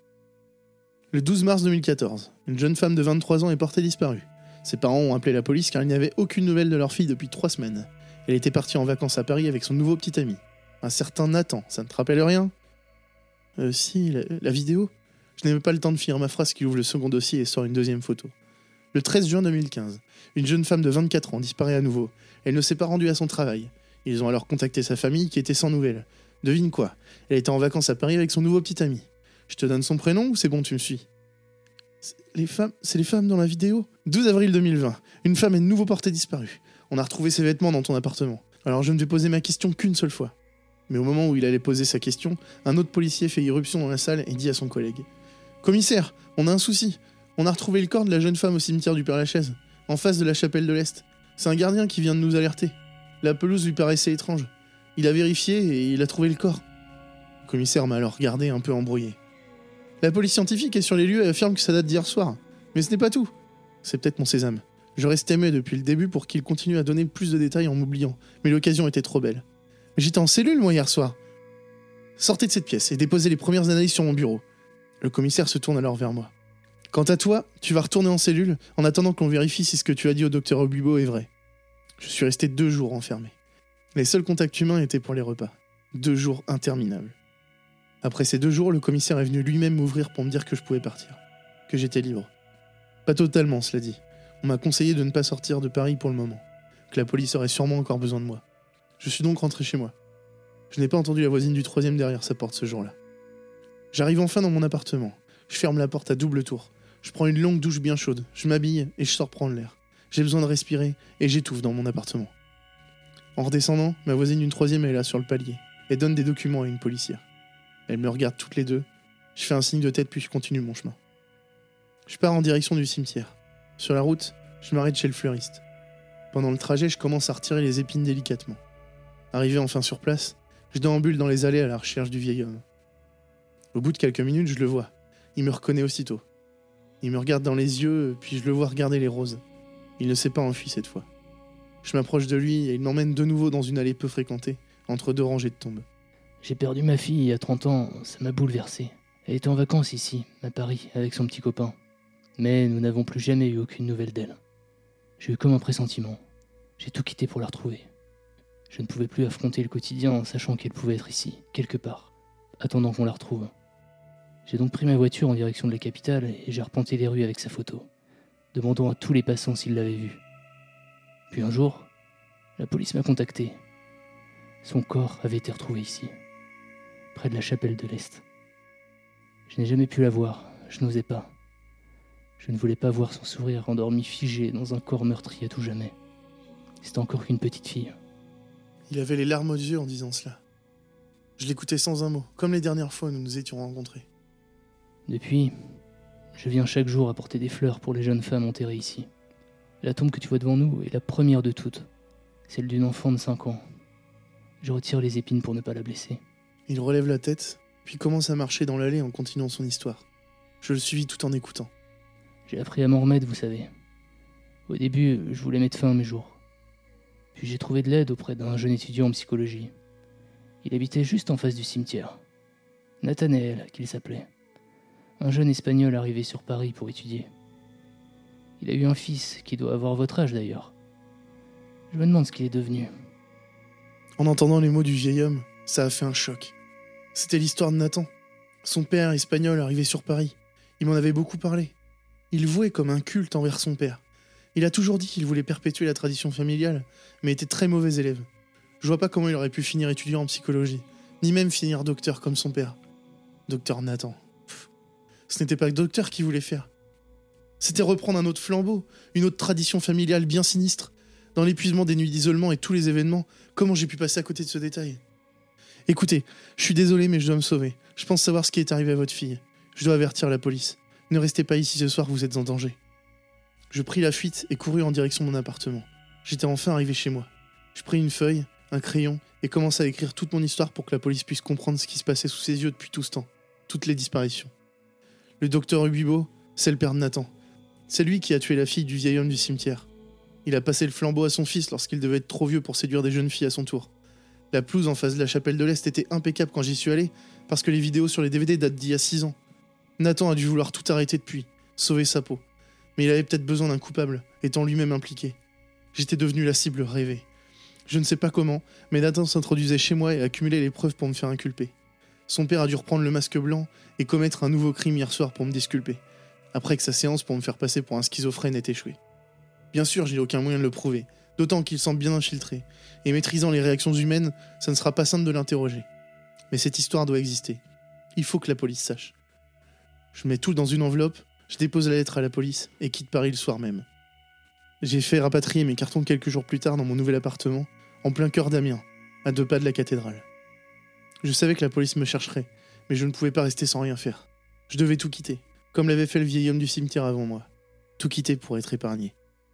Le douze mars deux mille quatorze, une jeune femme de vingt-trois ans est portée disparue. Ses parents ont appelé la police car il n'y avait aucune nouvelle de leur fille depuis trois semaines. Elle était partie en vacances à Paris avec son nouveau petit ami. Un certain Nathan, ça ne te rappelle rien ? Euh, si, la, la vidéo ? Je n'avais pas le temps de finir ma phrase qu'il ouvre le second dossier et sort une deuxième photo. Le treize juin deux mille quinze, une jeune femme de vingt-quatre ans disparaît à nouveau. Elle ne s'est pas rendue à son travail. Ils ont alors contacté sa famille qui était sans nouvelles. Devine quoi ? Elle était en vacances à Paris avec son nouveau petit ami. Je te donne son prénom ou c'est bon, tu me suis ? C'est les femmes, c'est les femmes dans la vidéo ? douze avril deux mille vingt, une femme est de nouveau portée disparue. On a retrouvé ses vêtements dans ton appartement. Alors je ne vais poser ma question qu'une seule fois. Mais au moment où il allait poser sa question, un autre policier fait irruption dans la salle et dit à son collègue « Commissaire, on a un souci. On a retrouvé le corps de la jeune femme au cimetière du Père-Lachaise, en face de la chapelle de l'Est. C'est un gardien qui vient de nous alerter. La pelouse lui paraissait étrange. Il a vérifié et il a trouvé le corps. » Le commissaire m'a alors regardé un peu embrouillé. La police scientifique est sur les lieux et affirme que ça date d'hier soir. Mais ce n'est pas tout. C'est peut-être mon sésame. Je restais muet depuis le début pour qu'il continue à donner plus de détails en m'oubliant, mais l'occasion était trop belle. Mais j'étais en cellule, moi, hier soir. Sortez de cette pièce et déposez les premières analyses sur mon bureau. Le commissaire se tourne alors vers moi. Quant à toi, tu vas retourner en cellule en attendant qu'on vérifie si ce que tu as dit au docteur Obibo est vrai. Je suis resté deux jours enfermé. Les seuls contacts humains étaient pour les repas. Deux jours interminables. Après ces deux jours, le commissaire est venu lui-même m'ouvrir pour me dire que je pouvais partir. Que j'étais libre. Pas totalement, cela dit. On m'a conseillé de ne pas sortir de Paris pour le moment. Que la police aurait sûrement encore besoin de moi. Je suis donc rentré chez moi. Je n'ai pas entendu la voisine du troisième derrière sa porte ce jour-là. J'arrive enfin dans mon appartement. Je ferme la porte à double tour. Je prends une longue douche bien chaude. Je m'habille et je sors prendre l'air. J'ai besoin de respirer et j'étouffe dans mon appartement. En redescendant, ma voisine d'une troisième est là sur le palier et donne des documents à une policière. Elle me regarde toutes les deux. Je fais un signe de tête puis je continue mon chemin. Je pars en direction du cimetière. Sur la route, je m'arrête chez le fleuriste. Pendant le trajet, je commence à retirer les épines délicatement. Arrivé enfin sur place, je déambule dans les allées à la recherche du vieil homme. Au bout de quelques minutes, je le vois. Il me reconnaît aussitôt. Il me regarde dans les yeux, puis je le vois regarder les roses. Il ne s'est pas enfui cette fois. Je m'approche de lui et il m'emmène de nouveau dans une allée peu fréquentée, entre deux rangées de tombes. J'ai perdu ma fille il y a trente ans, ça m'a bouleversé. Elle était en vacances ici, à Paris, avec son petit copain. Mais nous n'avons plus jamais eu aucune nouvelle d'elle. J'ai eu comme un pressentiment. J'ai tout quitté pour la retrouver. Je ne pouvais plus affronter le quotidien en sachant qu'elle pouvait être ici, quelque part, attendant qu'on la retrouve. J'ai donc pris ma voiture en direction de la capitale et j'ai arpenté les rues avec sa photo, demandant à tous les passants s'ils l'avaient vue. Puis un jour, la police m'a contacté. Son corps avait été retrouvé ici, près de la chapelle de l'Est. Je n'ai jamais pu la voir, je n'osais pas. Je ne voulais pas voir son sourire endormi figé dans un corps meurtri à tout jamais. C'était encore qu'une petite fille. Il avait les larmes aux yeux en disant cela. Je l'écoutais sans un mot, comme les dernières fois où nous nous étions rencontrés. Depuis, je viens chaque jour apporter des fleurs pour les jeunes femmes enterrées ici. La tombe que tu vois devant nous est la première de toutes, celle d'une enfant de cinq ans. Je retire les épines pour ne pas la blesser. Il relève la tête, puis commence à marcher dans l'allée en continuant son histoire. Je le suivis tout en écoutant. J'ai appris à m'en remettre, vous savez. Au début, je voulais mettre fin à mes jours. Puis j'ai trouvé de l'aide auprès d'un jeune étudiant en psychologie. Il habitait juste en face du cimetière. Nathanaël, qu'il s'appelait. Un jeune espagnol arrivé sur Paris pour étudier. Il a eu un fils qui doit avoir votre âge d'ailleurs. Je me demande ce qu'il est devenu. En entendant les mots du vieil homme, ça a fait un choc. C'était l'histoire de Nathan. Son père espagnol arrivé sur Paris. Il m'en avait beaucoup parlé. Il vouait comme un culte envers son père. Il a toujours dit qu'il voulait perpétuer la tradition familiale, mais était très mauvais élève. Je vois pas comment il aurait pu finir étudiant en psychologie, ni même finir docteur comme son père. Docteur Nathan. Pff. Ce n'était pas le docteur qu'il voulait faire. C'était reprendre un autre flambeau, une autre tradition familiale bien sinistre. Dans l'épuisement des nuits d'isolement et tous les événements, comment j'ai pu passer à côté de ce détail ? Écoutez, je suis désolé mais je dois me sauver. Je pense savoir ce qui est arrivé à votre fille. Je dois avertir la police. Ne restez pas ici ce soir, vous êtes en danger. Je pris la fuite et courus en direction de mon appartement. J'étais enfin arrivé chez moi. Je pris une feuille, un crayon et commençai à écrire toute mon histoire pour que la police puisse comprendre ce qui se passait sous ses yeux depuis tout ce temps. Toutes les disparitions. Le docteur Ubibo, c'est le père de Nathan. C'est lui qui a tué la fille du vieil homme du cimetière. Il a passé le flambeau à son fils lorsqu'il devait être trop vieux pour séduire des jeunes filles à son tour. La pelouse en face de la chapelle de l'Est était impeccable quand j'y suis allé, parce que les vidéos sur les D V D datent d'il y a six ans. Nathan a dû vouloir tout arrêter depuis, sauver sa peau. Mais il avait peut-être besoin d'un coupable, étant lui-même impliqué. J'étais devenu la cible rêvée. Je ne sais pas comment, mais Nathan s'introduisait chez moi et accumulait les preuves pour me faire inculper. Son père a dû reprendre le masque blanc et commettre un nouveau crime hier soir pour me disculper, après que sa séance pour me faire passer pour un schizophrène ait échoué. Bien sûr, je n'ai aucun moyen de le prouver, d'autant qu'il semble bien infiltré, et maîtrisant les réactions humaines, ça ne sera pas simple de l'interroger. Mais cette histoire doit exister. Il faut que la police sache. Je mets tout dans une enveloppe, je dépose la lettre à la police et quitte Paris le soir même. J'ai fait rapatrier mes cartons quelques jours plus tard dans mon nouvel appartement, en plein cœur d'Amiens, à deux pas de la cathédrale. Je savais que la police me chercherait, mais je ne pouvais pas rester sans rien faire. Je devais tout quitter, comme l'avait fait le vieil homme du cimetière avant moi. Tout quitter pour être épargné.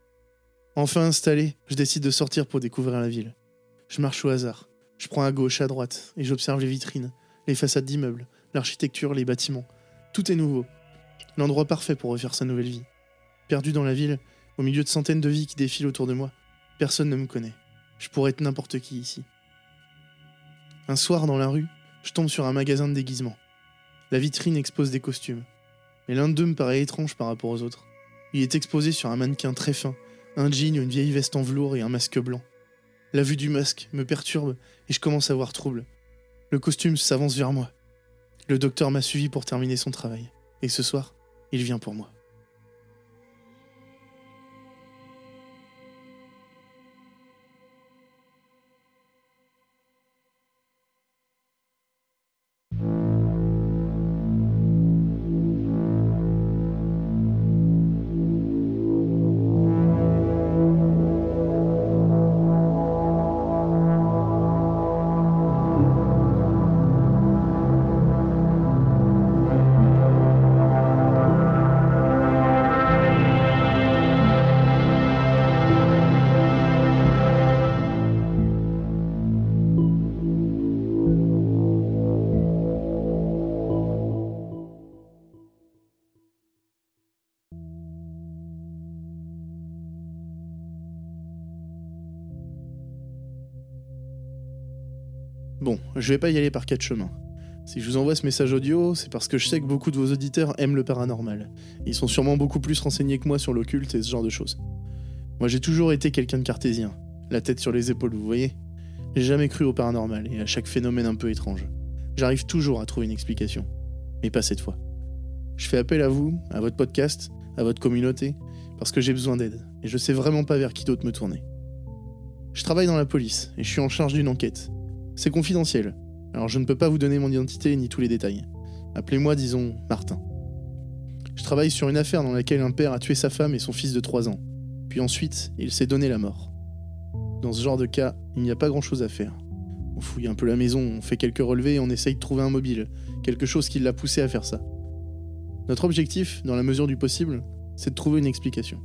Enfin installé, je décide de sortir pour découvrir la ville. Je marche au hasard. Je prends à gauche, à droite, et j'observe les vitrines, les façades d'immeubles, l'architecture, les bâtiments. Tout est nouveau. L'endroit parfait pour refaire sa nouvelle vie. Perdu dans la ville, au milieu de centaines de vies qui défilent autour de moi, personne ne me connaît. Je pourrais être n'importe qui ici. Un soir, dans la rue, je tombe sur un magasin de déguisement. La vitrine expose des costumes. Mais l'un d'eux me paraît étrange par rapport aux autres. Il est exposé sur un mannequin très fin, un jean, une vieille veste en velours et un masque blanc. La vue du masque me perturbe et je commence à avoir trouble. Le costume s'avance vers moi. Le docteur m'a suivi pour terminer son travail. Et ce soir, il vient pour moi. Bon, je vais pas y aller par quatre chemins. Si je vous envoie ce message audio, c'est parce que je sais que beaucoup de vos auditeurs aiment le paranormal. Ils sont sûrement beaucoup plus renseignés que moi sur l'occulte et ce genre de choses. Moi j'ai toujours été quelqu'un de cartésien, la tête sur les épaules, vous voyez. J'ai jamais cru au paranormal et à chaque phénomène un peu étrange. J'arrive toujours à trouver une explication, mais pas cette fois. Je fais appel à vous, à votre podcast, à votre communauté, parce que j'ai besoin d'aide, et je sais vraiment pas vers qui d'autre me tourner. Je travaille dans la police, et je suis en charge d'une enquête. C'est confidentiel, alors je ne peux pas vous donner mon identité ni tous les détails. Appelez-moi, disons, Martin. Je travaille sur une affaire dans laquelle un père a tué sa femme et son fils de trois ans. Puis ensuite, il s'est donné la mort. Dans ce genre de cas, il n'y a pas grand-chose à faire. On fouille un peu la maison, on fait quelques relevés et on essaye de trouver un mobile, quelque chose qui l'a poussé à faire ça. Notre objectif, dans la mesure du possible, c'est de trouver une explication.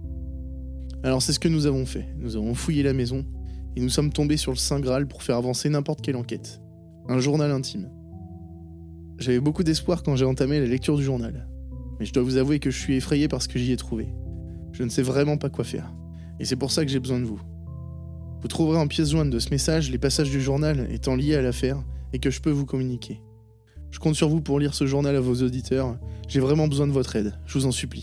Alors c'est ce que nous avons fait. Nous avons fouillé la maison, et nous sommes tombés sur le Saint Graal pour faire avancer n'importe quelle enquête. Un journal intime. J'avais beaucoup d'espoir quand j'ai entamé la lecture du journal. Mais je dois vous avouer que je suis effrayé par ce que j'y ai trouvé. Je ne sais vraiment pas quoi faire. Et c'est pour ça que j'ai besoin de vous. Vous trouverez en pièce jointe de ce message les passages du journal étant liés à l'affaire et que je peux vous communiquer. Je compte sur vous pour lire ce journal à vos auditeurs. J'ai vraiment besoin de votre aide. Je vous en supplie.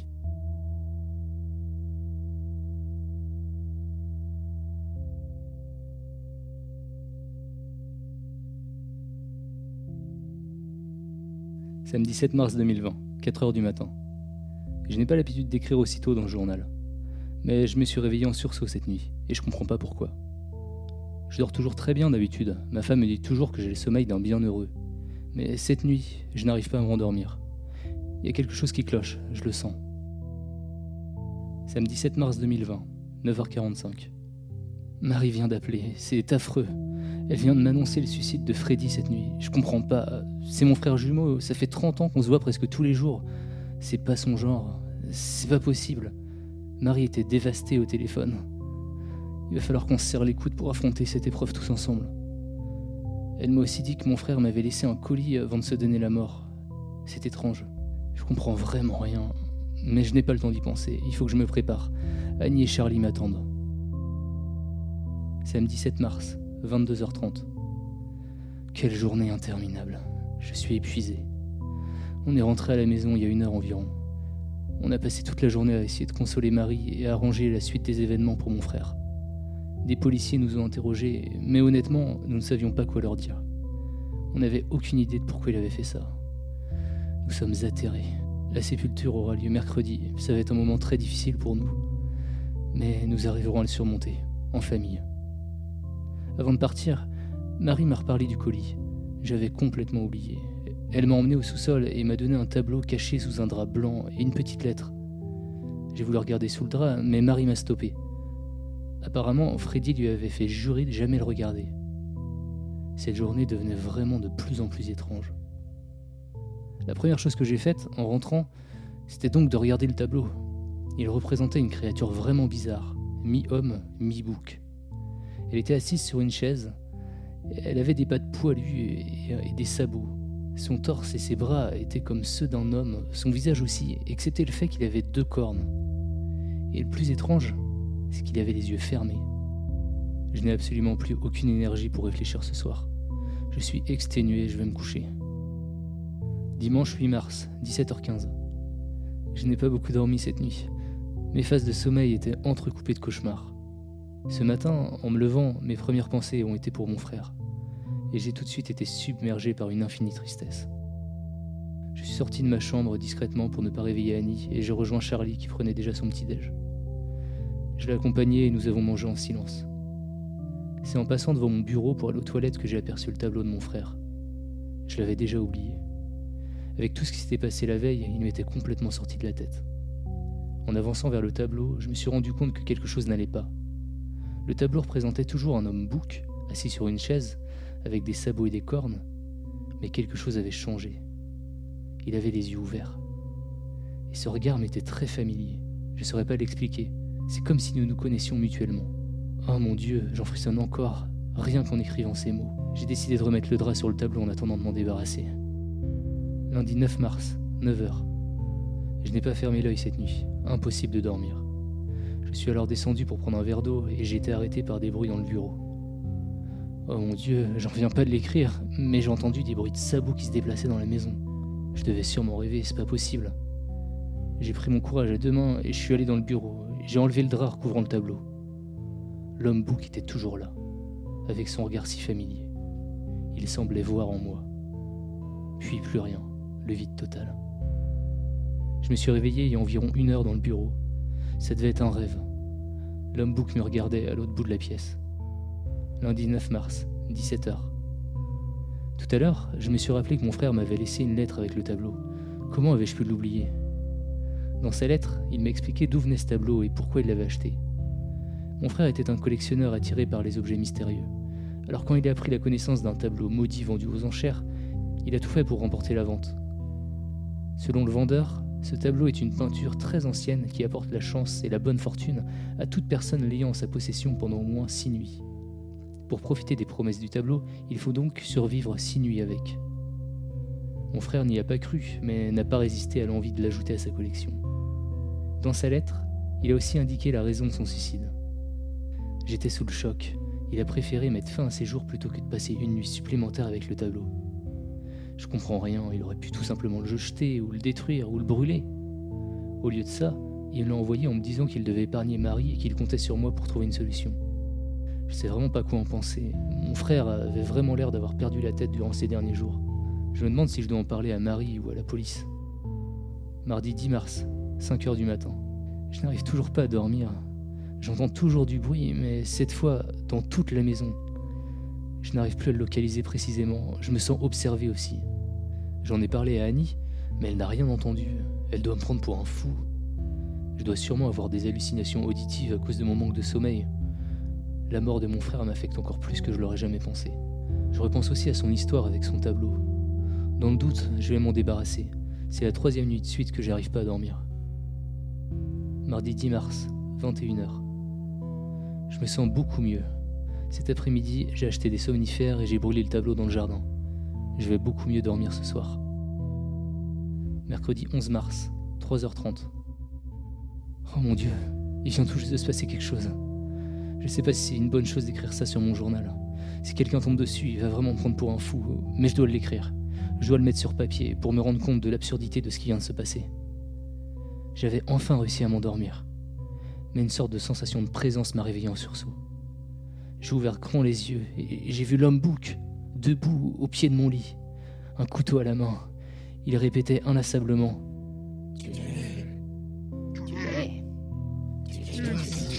Samedi sept mars deux mille vingt, quatre heures du matin. Je n'ai pas l'habitude d'écrire aussitôt dans le journal. Mais je me suis réveillé en sursaut cette nuit, et je comprends pas pourquoi. Je dors toujours très bien d'habitude, ma femme me dit toujours que j'ai le sommeil d'un bienheureux. Mais cette nuit, je n'arrive pas à me rendormir. Il y a quelque chose qui cloche, je le sens. Samedi sept mars deux mille vingt, neuf heures quarante-cinq. Marie vient d'appeler, c'est affreux. Elle vient de m'annoncer le suicide de Freddy cette nuit. Je comprends pas. C'est mon frère jumeau, ça fait trente ans qu'on se voit presque tous les jours. C'est pas son genre. C'est pas possible. Marie était dévastée au téléphone. Il va falloir qu'on se serre les coudes pour affronter cette épreuve tous ensemble. Elle m'a aussi dit que mon frère m'avait laissé un colis avant de se donner la mort. C'est étrange. Je comprends vraiment rien. Mais je n'ai pas le temps d'y penser. Il faut que je me prépare. Annie et Charlie m'attendent. Samedi sept mars. vingt-deux heures trente. Quelle journée interminable. Je suis épuisé. On est rentré à la maison il y a une heure environ. On a passé toute la journée à essayer de consoler Marie et à arranger la suite des événements pour mon frère. Des policiers nous ont interrogés, mais honnêtement, nous ne savions pas quoi leur dire. On n'avait aucune idée de pourquoi il avait fait ça. Nous sommes atterrés. La sépulture aura lieu mercredi. Ça va être un moment très difficile pour nous. Mais nous arriverons à le surmonter, en famille. Avant de partir, Marie m'a reparlé du colis. J'avais complètement oublié. Elle m'a emmené au sous-sol et m'a donné un tableau caché sous un drap blanc et une petite lettre. J'ai voulu regarder sous le drap, mais Marie m'a stoppé. Apparemment, Freddy lui avait fait jurer de jamais le regarder. Cette journée devenait vraiment de plus en plus étrange. La première chose que j'ai faite, en rentrant, c'était donc de regarder le tableau. Il représentait une créature vraiment bizarre, mi-homme, mi-bouc. Elle était assise sur une chaise. Elle avait des pattes poilues et, et des sabots. Son torse et ses bras étaient comme ceux d'un homme, son visage aussi, excepté le fait qu'il avait deux cornes. Et le plus étrange, c'est qu'il avait les yeux fermés. Je n'ai absolument plus aucune énergie pour réfléchir ce soir. Je suis exténué, je vais me coucher. Dimanche huit mars, dix-sept heures quinze. Je n'ai pas beaucoup dormi cette nuit. Mes phases de sommeil étaient entrecoupées de cauchemars. Ce matin, en me levant, mes premières pensées ont été pour mon frère. Et j'ai tout de suite été submergé par une infinie tristesse. Je suis sorti de ma chambre discrètement pour ne pas réveiller Annie et j'ai rejoint Charlie qui prenait déjà son petit-déj. Je l'ai accompagné et nous avons mangé en silence. C'est en passant devant mon bureau pour aller aux toilettes que j'ai aperçu le tableau de mon frère. Je l'avais déjà oublié. Avec tout ce qui s'était passé la veille, il m'était complètement sorti de la tête. En avançant vers le tableau, je me suis rendu compte que quelque chose n'allait pas. Le tableau représentait toujours un homme bouc, assis sur une chaise, avec des sabots et des cornes, mais quelque chose avait changé. Il avait les yeux ouverts. Et ce regard m'était très familier. Je ne saurais pas l'expliquer. C'est comme si nous nous connaissions mutuellement. Oh mon Dieu, j'en frissonne encore, rien qu'en écrivant ces mots. J'ai décidé de remettre le drap sur le tableau en attendant de m'en débarrasser. Lundi neuf mars, neuf heures. Je n'ai pas fermé l'œil cette nuit. Impossible de dormir. Je suis alors descendu pour prendre un verre d'eau et j'ai été arrêté par des bruits dans le bureau. Oh mon Dieu, j'en reviens pas de l'écrire, mais j'ai entendu des bruits de sabots qui se déplaçaient dans la maison. Je devais sûrement rêver, c'est pas possible. J'ai pris mon courage à deux mains et je suis allé dans le bureau. J'ai enlevé le drap recouvrant le tableau. L'homme bouc était toujours là, avec son regard si familier. Il semblait voir en moi. Puis plus rien, le vide total. Je me suis réveillé il y a environ une heure dans le bureau. Ça devait être un rêve. L'homme bouc me regardait à l'autre bout de la pièce. Lundi neuf mars, dix-sept heures. Tout à l'heure, je me suis rappelé que mon frère m'avait laissé une lettre avec le tableau. Comment avais-je pu l'oublier ? Dans sa lettre, il m'a expliqué d'où venait ce tableau et pourquoi il l'avait acheté. Mon frère était un collectionneur attiré par les objets mystérieux. Alors quand il a appris la connaissance d'un tableau maudit vendu aux enchères, il a tout fait pour remporter la vente. Selon le vendeur, ce tableau est une peinture très ancienne qui apporte la chance et la bonne fortune à toute personne l'ayant en sa possession pendant au moins six nuits. Pour profiter des promesses du tableau, il faut donc survivre six nuits avec. Mon frère n'y a pas cru, mais n'a pas résisté à l'envie de l'ajouter à sa collection. Dans sa lettre, il a aussi indiqué la raison de son suicide. J'étais sous le choc. Il a préféré mettre fin à ses jours plutôt que de passer une nuit supplémentaire avec le tableau. Je comprends rien, il aurait pu tout simplement le jeter, ou le détruire, ou le brûler. Au lieu de ça, il l'a envoyé en me disant qu'il devait épargner Marie et qu'il comptait sur moi pour trouver une solution. Je sais vraiment pas quoi en penser. Mon frère avait vraiment l'air d'avoir perdu la tête durant ces derniers jours. Je me demande si je dois en parler à Marie ou à la police. Mardi dix mars, cinq heures du matin. Je n'arrive toujours pas à dormir. J'entends toujours du bruit, mais cette fois, dans toute la maison. Je n'arrive plus à le localiser précisément. Je me sens observé aussi. J'en ai parlé à Annie, mais elle n'a rien entendu. Elle doit me prendre pour un fou. Je dois sûrement avoir des hallucinations auditives à cause de mon manque de sommeil. La mort de mon frère m'affecte encore plus que je l'aurais jamais pensé. Je repense aussi à son histoire avec son tableau. Dans le doute, je vais m'en débarrasser. C'est la troisième nuit de suite que j'arrive pas à dormir. Mardi dix mars, vingt et une heures. Je me sens beaucoup mieux. Cet après-midi, j'ai acheté des somnifères et j'ai brûlé le tableau dans le jardin. Je vais beaucoup mieux dormir ce soir. Mercredi onze mars, trois heures trente. Oh mon Dieu, il vient tout juste de se passer quelque chose. Je sais pas si c'est une bonne chose d'écrire ça sur mon journal. Si quelqu'un tombe dessus, il va vraiment me prendre pour un fou, mais je dois l'écrire. Je dois le mettre sur papier pour me rendre compte de l'absurdité de ce qui vient de se passer. J'avais enfin réussi à m'endormir, mais une sorte de sensation de présence m'a réveillé en sursaut. J'ai ouvert grand les yeux et j'ai vu l'homme bouc, debout au pied de mon lit, un couteau à la main. Il répétait inlassablement « Tu es, tu es, tu es tous. »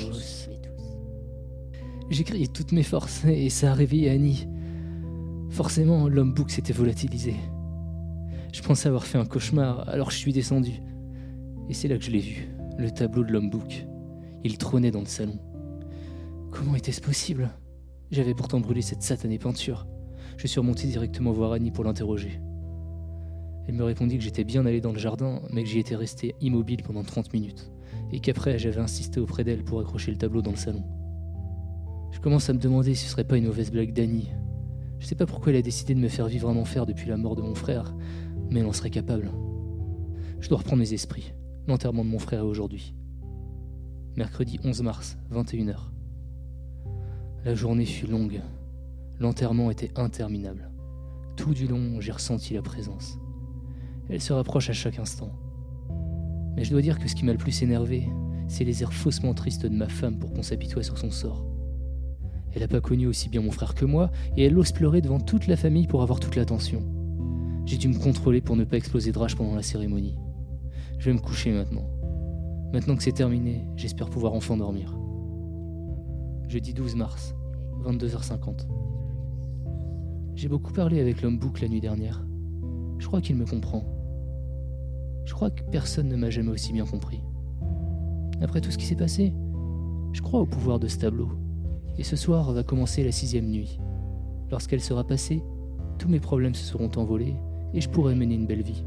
J'ai crié toutes mes forces et ça a réveillé Annie. Forcément, l'homme bouc s'était volatilisé. Je pensais avoir fait un cauchemar, alors je suis descendu. Et c'est là que je l'ai vu, le tableau de l'homme bouc. Il trônait dans le salon. Comment était-ce possible ? J'avais pourtant brûlé cette satanée peinture. Je suis remonté directement voir Annie pour l'interroger. Elle me répondit que j'étais bien allé dans le jardin, mais que j'y étais resté immobile pendant trente minutes, et qu'après j'avais insisté auprès d'elle pour accrocher le tableau dans le salon. Je commence à me demander si ce serait pas une mauvaise blague d'Annie. Je sais pas pourquoi elle a décidé de me faire vivre un enfer depuis la mort de mon frère, mais elle en serait capable. Je dois reprendre mes esprits. L'enterrement de mon frère est aujourd'hui. Mercredi onze mars, vingt et une heures. La journée fut longue. L'enterrement était interminable. Tout du long, j'ai ressenti la présence. Elle se rapproche à chaque instant. Mais je dois dire que ce qui m'a le plus énervé, c'est les airs faussement tristes de ma femme pour qu'on s'apitoie sur son sort. Elle n'a pas connu aussi bien mon frère que moi, et elle ose pleurer devant toute la famille pour avoir toute l'attention. J'ai dû me contrôler pour ne pas exploser de rage pendant la cérémonie. Je vais me coucher maintenant. Maintenant que c'est terminé, j'espère pouvoir enfin dormir. Jeudi douze mars, vingt-deux heures cinquante. J'ai beaucoup parlé avec l'homme bouc la nuit dernière. Je crois qu'il me comprend. Je crois que personne ne m'a jamais aussi bien compris. Après tout ce qui s'est passé, je crois au pouvoir de ce tableau. Et ce soir va commencer la sixième nuit. Lorsqu'elle sera passée, tous mes problèmes se seront envolés et je pourrai mener une belle vie.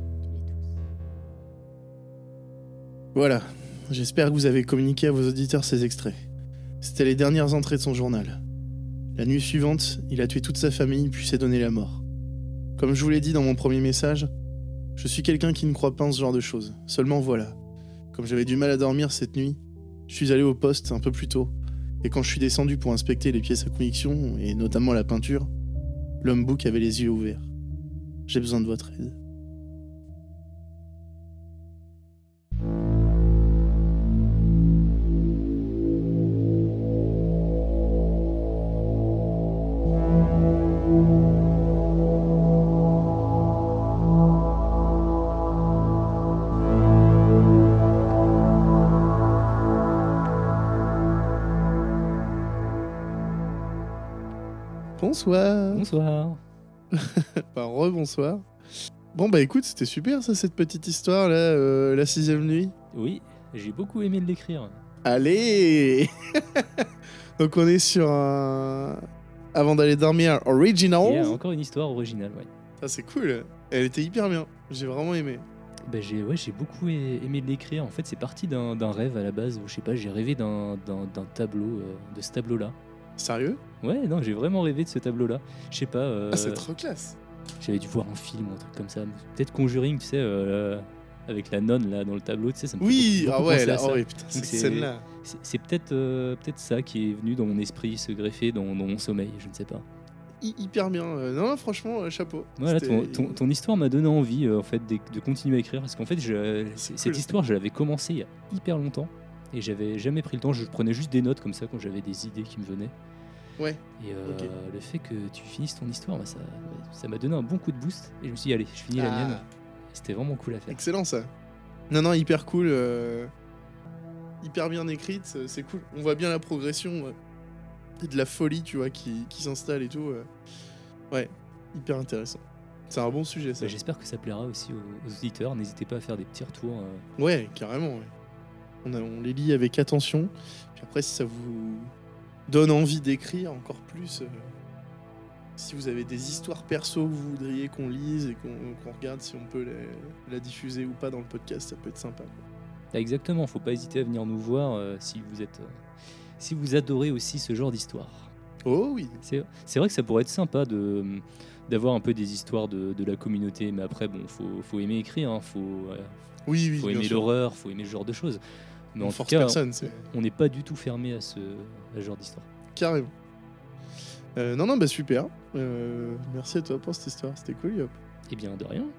Voilà, j'espère que vous avez communiqué à vos auditeurs ces extraits. C'était les dernières entrées de son journal. La nuit suivante, il a tué toute sa famille puis s'est donné la mort. Comme je vous l'ai dit dans mon premier message, je suis quelqu'un qui ne croit pas en ce genre de choses. Seulement voilà, comme j'avais du mal à dormir cette nuit, je suis allé au poste un peu plus tôt, et quand je suis descendu pour inspecter les pièces à conviction, et notamment la peinture, l'homme bouc avait les yeux ouverts. J'ai besoin de votre aide. Bonsoir. Bonsoir. Enfin, rebonsoir. Bon bah écoute, c'était super ça, cette petite histoire là, euh, la sixième nuit. Oui, j'ai beaucoup aimé l'écrire. Allez. Donc on est sur un... Avant d'aller dormir, original. Il y a encore une histoire originale, ouais. Ça c'est cool, elle était hyper bien, j'ai vraiment aimé. Bah j'ai, ouais, j'ai beaucoup aimé l'écrire. En fait, c'est parti d'un, d'un rêve à la base où, je sais pas, j'ai rêvé d'un, d'un, d'un tableau, euh, de ce tableau-là. Sérieux? Ouais, non, j'ai vraiment rêvé de ce tableau-là. Je sais pas. Euh, ah, c'est trop classe. J'avais dû voir un film ou un truc comme ça. Peut-être Conjuring, tu sais, euh, avec la nonne là dans le tableau, tu sais, ça me fait oui, beaucoup ah ouais, penser là, à ça. oh, ouais, putain, cette c'est, scène-là. C'est, c'est peut-être, euh, peut-être ça qui est venu dans mon esprit, se greffer dans, dans mon sommeil, je ne sais pas. Hy- hyper bien. Euh, non, franchement, euh, chapeau. Voilà, C'était- ton, ton, ton histoire m'a donné envie euh, en fait de, de continuer à écrire parce qu'en fait, je, C'est cette cool. histoire, je l'avais commencée il y a hyper longtemps et j'avais jamais pris le temps. Je prenais juste des notes comme ça quand j'avais des idées qui me venaient. Ouais. Et euh, Ok. le fait que tu finisses ton histoire, bah, ça, ça m'a donné un bon coup de boost et je me suis dit allez, je finis la Ah. mienne. C'était vraiment cool à faire. Excellent ça. Non, non, hyper cool. euh, Hyper bien écrite, euh, c'est cool. On voit bien la progression euh, et de la folie, tu vois, qui, qui s'installe et tout. euh. Ouais, hyper intéressant. C'est un bon sujet ça. Bah, j'espère que ça plaira aussi aux, aux auditeurs. N'hésitez pas à faire des petits retours. euh. Ouais, carrément. Ouais. On, a- on les lit avec attention. Puis après, si ça vous donne envie d'écrire encore plus, euh, si vous avez des histoires perso que vous voudriez qu'on lise et qu'on qu'on regarde si on peut la, la diffuser ou pas dans le podcast, ça peut être sympa. Ah, exactement, faut pas hésiter à venir nous voir euh, si vous êtes, euh, si vous adorez aussi ce genre d'histoire. Oh oui. C'est, c'est vrai que ça pourrait être sympa de d'avoir un peu des histoires de, de la communauté, mais après bon, faut, faut aimer écrire, hein, faut, euh, Oui, oui, faut bien aimer sûr. l'horreur, faut aimer ce genre de choses. Mais On en tout force cas, personne, c'est on n'est pas du tout fermé à ce, à ce genre d'histoire. carrément. Euh, non, non, bah super. Euh, merci à toi pour cette histoire, c'était cool, Yop. Eh bien, de rien.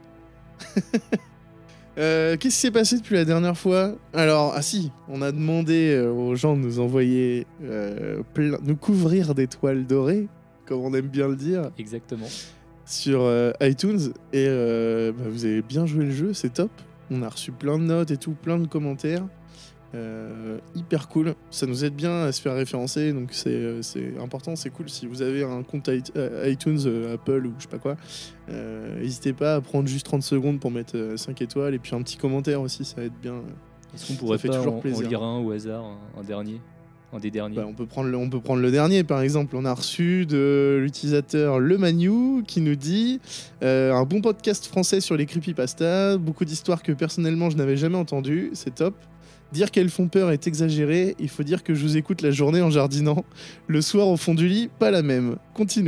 Euh, Qu'est-ce qui s'est passé depuis la dernière fois? Alors, ah si, on a demandé euh, aux gens de nous envoyer, euh, plein- nous couvrir d'étoiles dorées, comme on aime bien le dire, Exactement. sur euh, iTunes. Et euh, bah, vous avez bien joué le jeu, c'est top. On a reçu plein de notes et tout, plein de commentaires. Euh, hyper cool. Ça nous aide bien à se faire référencer, donc c'est euh, c'est important, c'est cool. Si vous avez un compte i- euh, iTunes, euh, Apple ou je sais pas quoi, euh, n'hésitez pas à prendre juste trente secondes pour mettre euh, cinq étoiles et puis un petit commentaire aussi, ça aide bien. Est-ce qu'on pourrait fait pas toujours en, en plaisir. lire un au hasard, un, un dernier, un des derniers? Bah, on, peut prendre le, on peut prendre le dernier par exemple. On a reçu de l'utilisateur Le Manu qui nous dit euh, un bon podcast français sur les creepypastas, beaucoup d'histoires que personnellement je n'avais jamais entendues, c'est top. Dire qu'elles font peur est exagéré, il faut dire que je vous écoute la journée en jardinant. Le soir au fond du lit, pas la même. Continuez.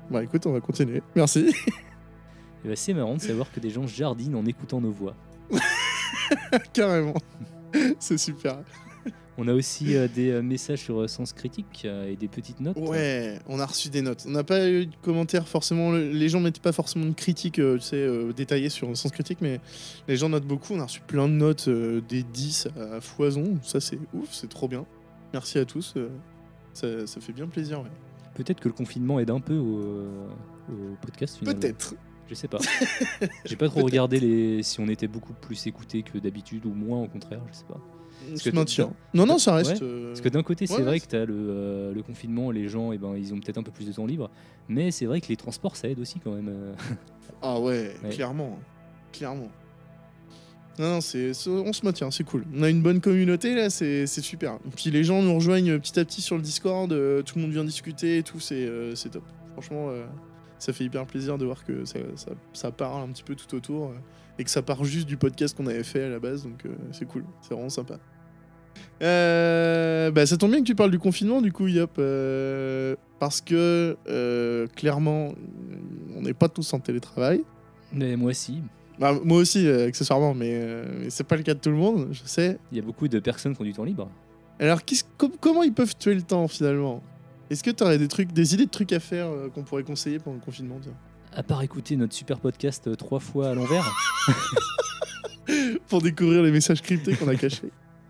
Bah écoute, on va continuer. Merci. Et bah, c'est marrant de savoir que des gens jardinent en écoutant nos voix. Carrément. C'est super. On a aussi euh, des euh, messages sur euh, Sens Critique euh, et des petites notes. Ouais, on a reçu des notes. On n'a pas eu de commentaires forcément. Les gens mettent pas forcément de critiques euh, tu sais, euh, détaillées sur Sens Critique, mais les gens notent beaucoup. On a reçu plein de notes, euh, des dix à foison. Ça, c'est ouf, c'est trop bien. Merci à tous. euh, ça, ça fait bien plaisir. Ouais. Peut-être que le confinement aide un peu au, euh, au podcast finalement. Peut-être. Je sais pas. J'ai pas trop Peut-être. regardé les... si on était beaucoup plus écouté que d'habitude ou moins au contraire, je sais pas. On que se t'as- maintient. t'as- Non, non, ça Ouais, reste. euh, Parce que d'un côté, c'est ouais, vrai ouais, que tu as le, euh, le confinement, les gens, eh ben, ils ont peut-être un peu plus de temps libre, mais c'est vrai que les transports, ça aide aussi quand même. euh. Ah ouais, Ouais. clairement. Clairement. Non, non, c'est, c'est- on se maintient, c'est cool. On a une bonne communauté là, c'est, c'est super. Puis les gens nous rejoignent petit à petit sur le Discord, euh, tout le monde vient discuter et tout, c'est, euh, c'est top. Franchement, euh, ça fait hyper plaisir de voir que ça, ça, ça parle un petit peu tout autour euh, et que ça part juste du podcast qu'on avait fait à la base, donc euh, c'est cool, c'est vraiment sympa. Euh, bah, ça tombe bien que tu parles du confinement, du coup, Yop, euh, parce que euh, clairement, on n'est pas tous en télétravail. Mais moi aussi, Bah, moi aussi, euh, accessoirement, mais, euh, mais c'est pas le cas de tout le monde, je sais. il y a beaucoup de personnes qui ont du temps libre. Alors, qu'est-ce- com- comment ils peuvent tuer le temps finalement? Est-ce que tu aurais des trucs, des idées de trucs à faire euh, qu'on pourrait conseiller pendant le confinement, tiens À part écouter notre super podcast euh, trois fois à l'envers, Pour découvrir les messages cryptés qu'on a cachés.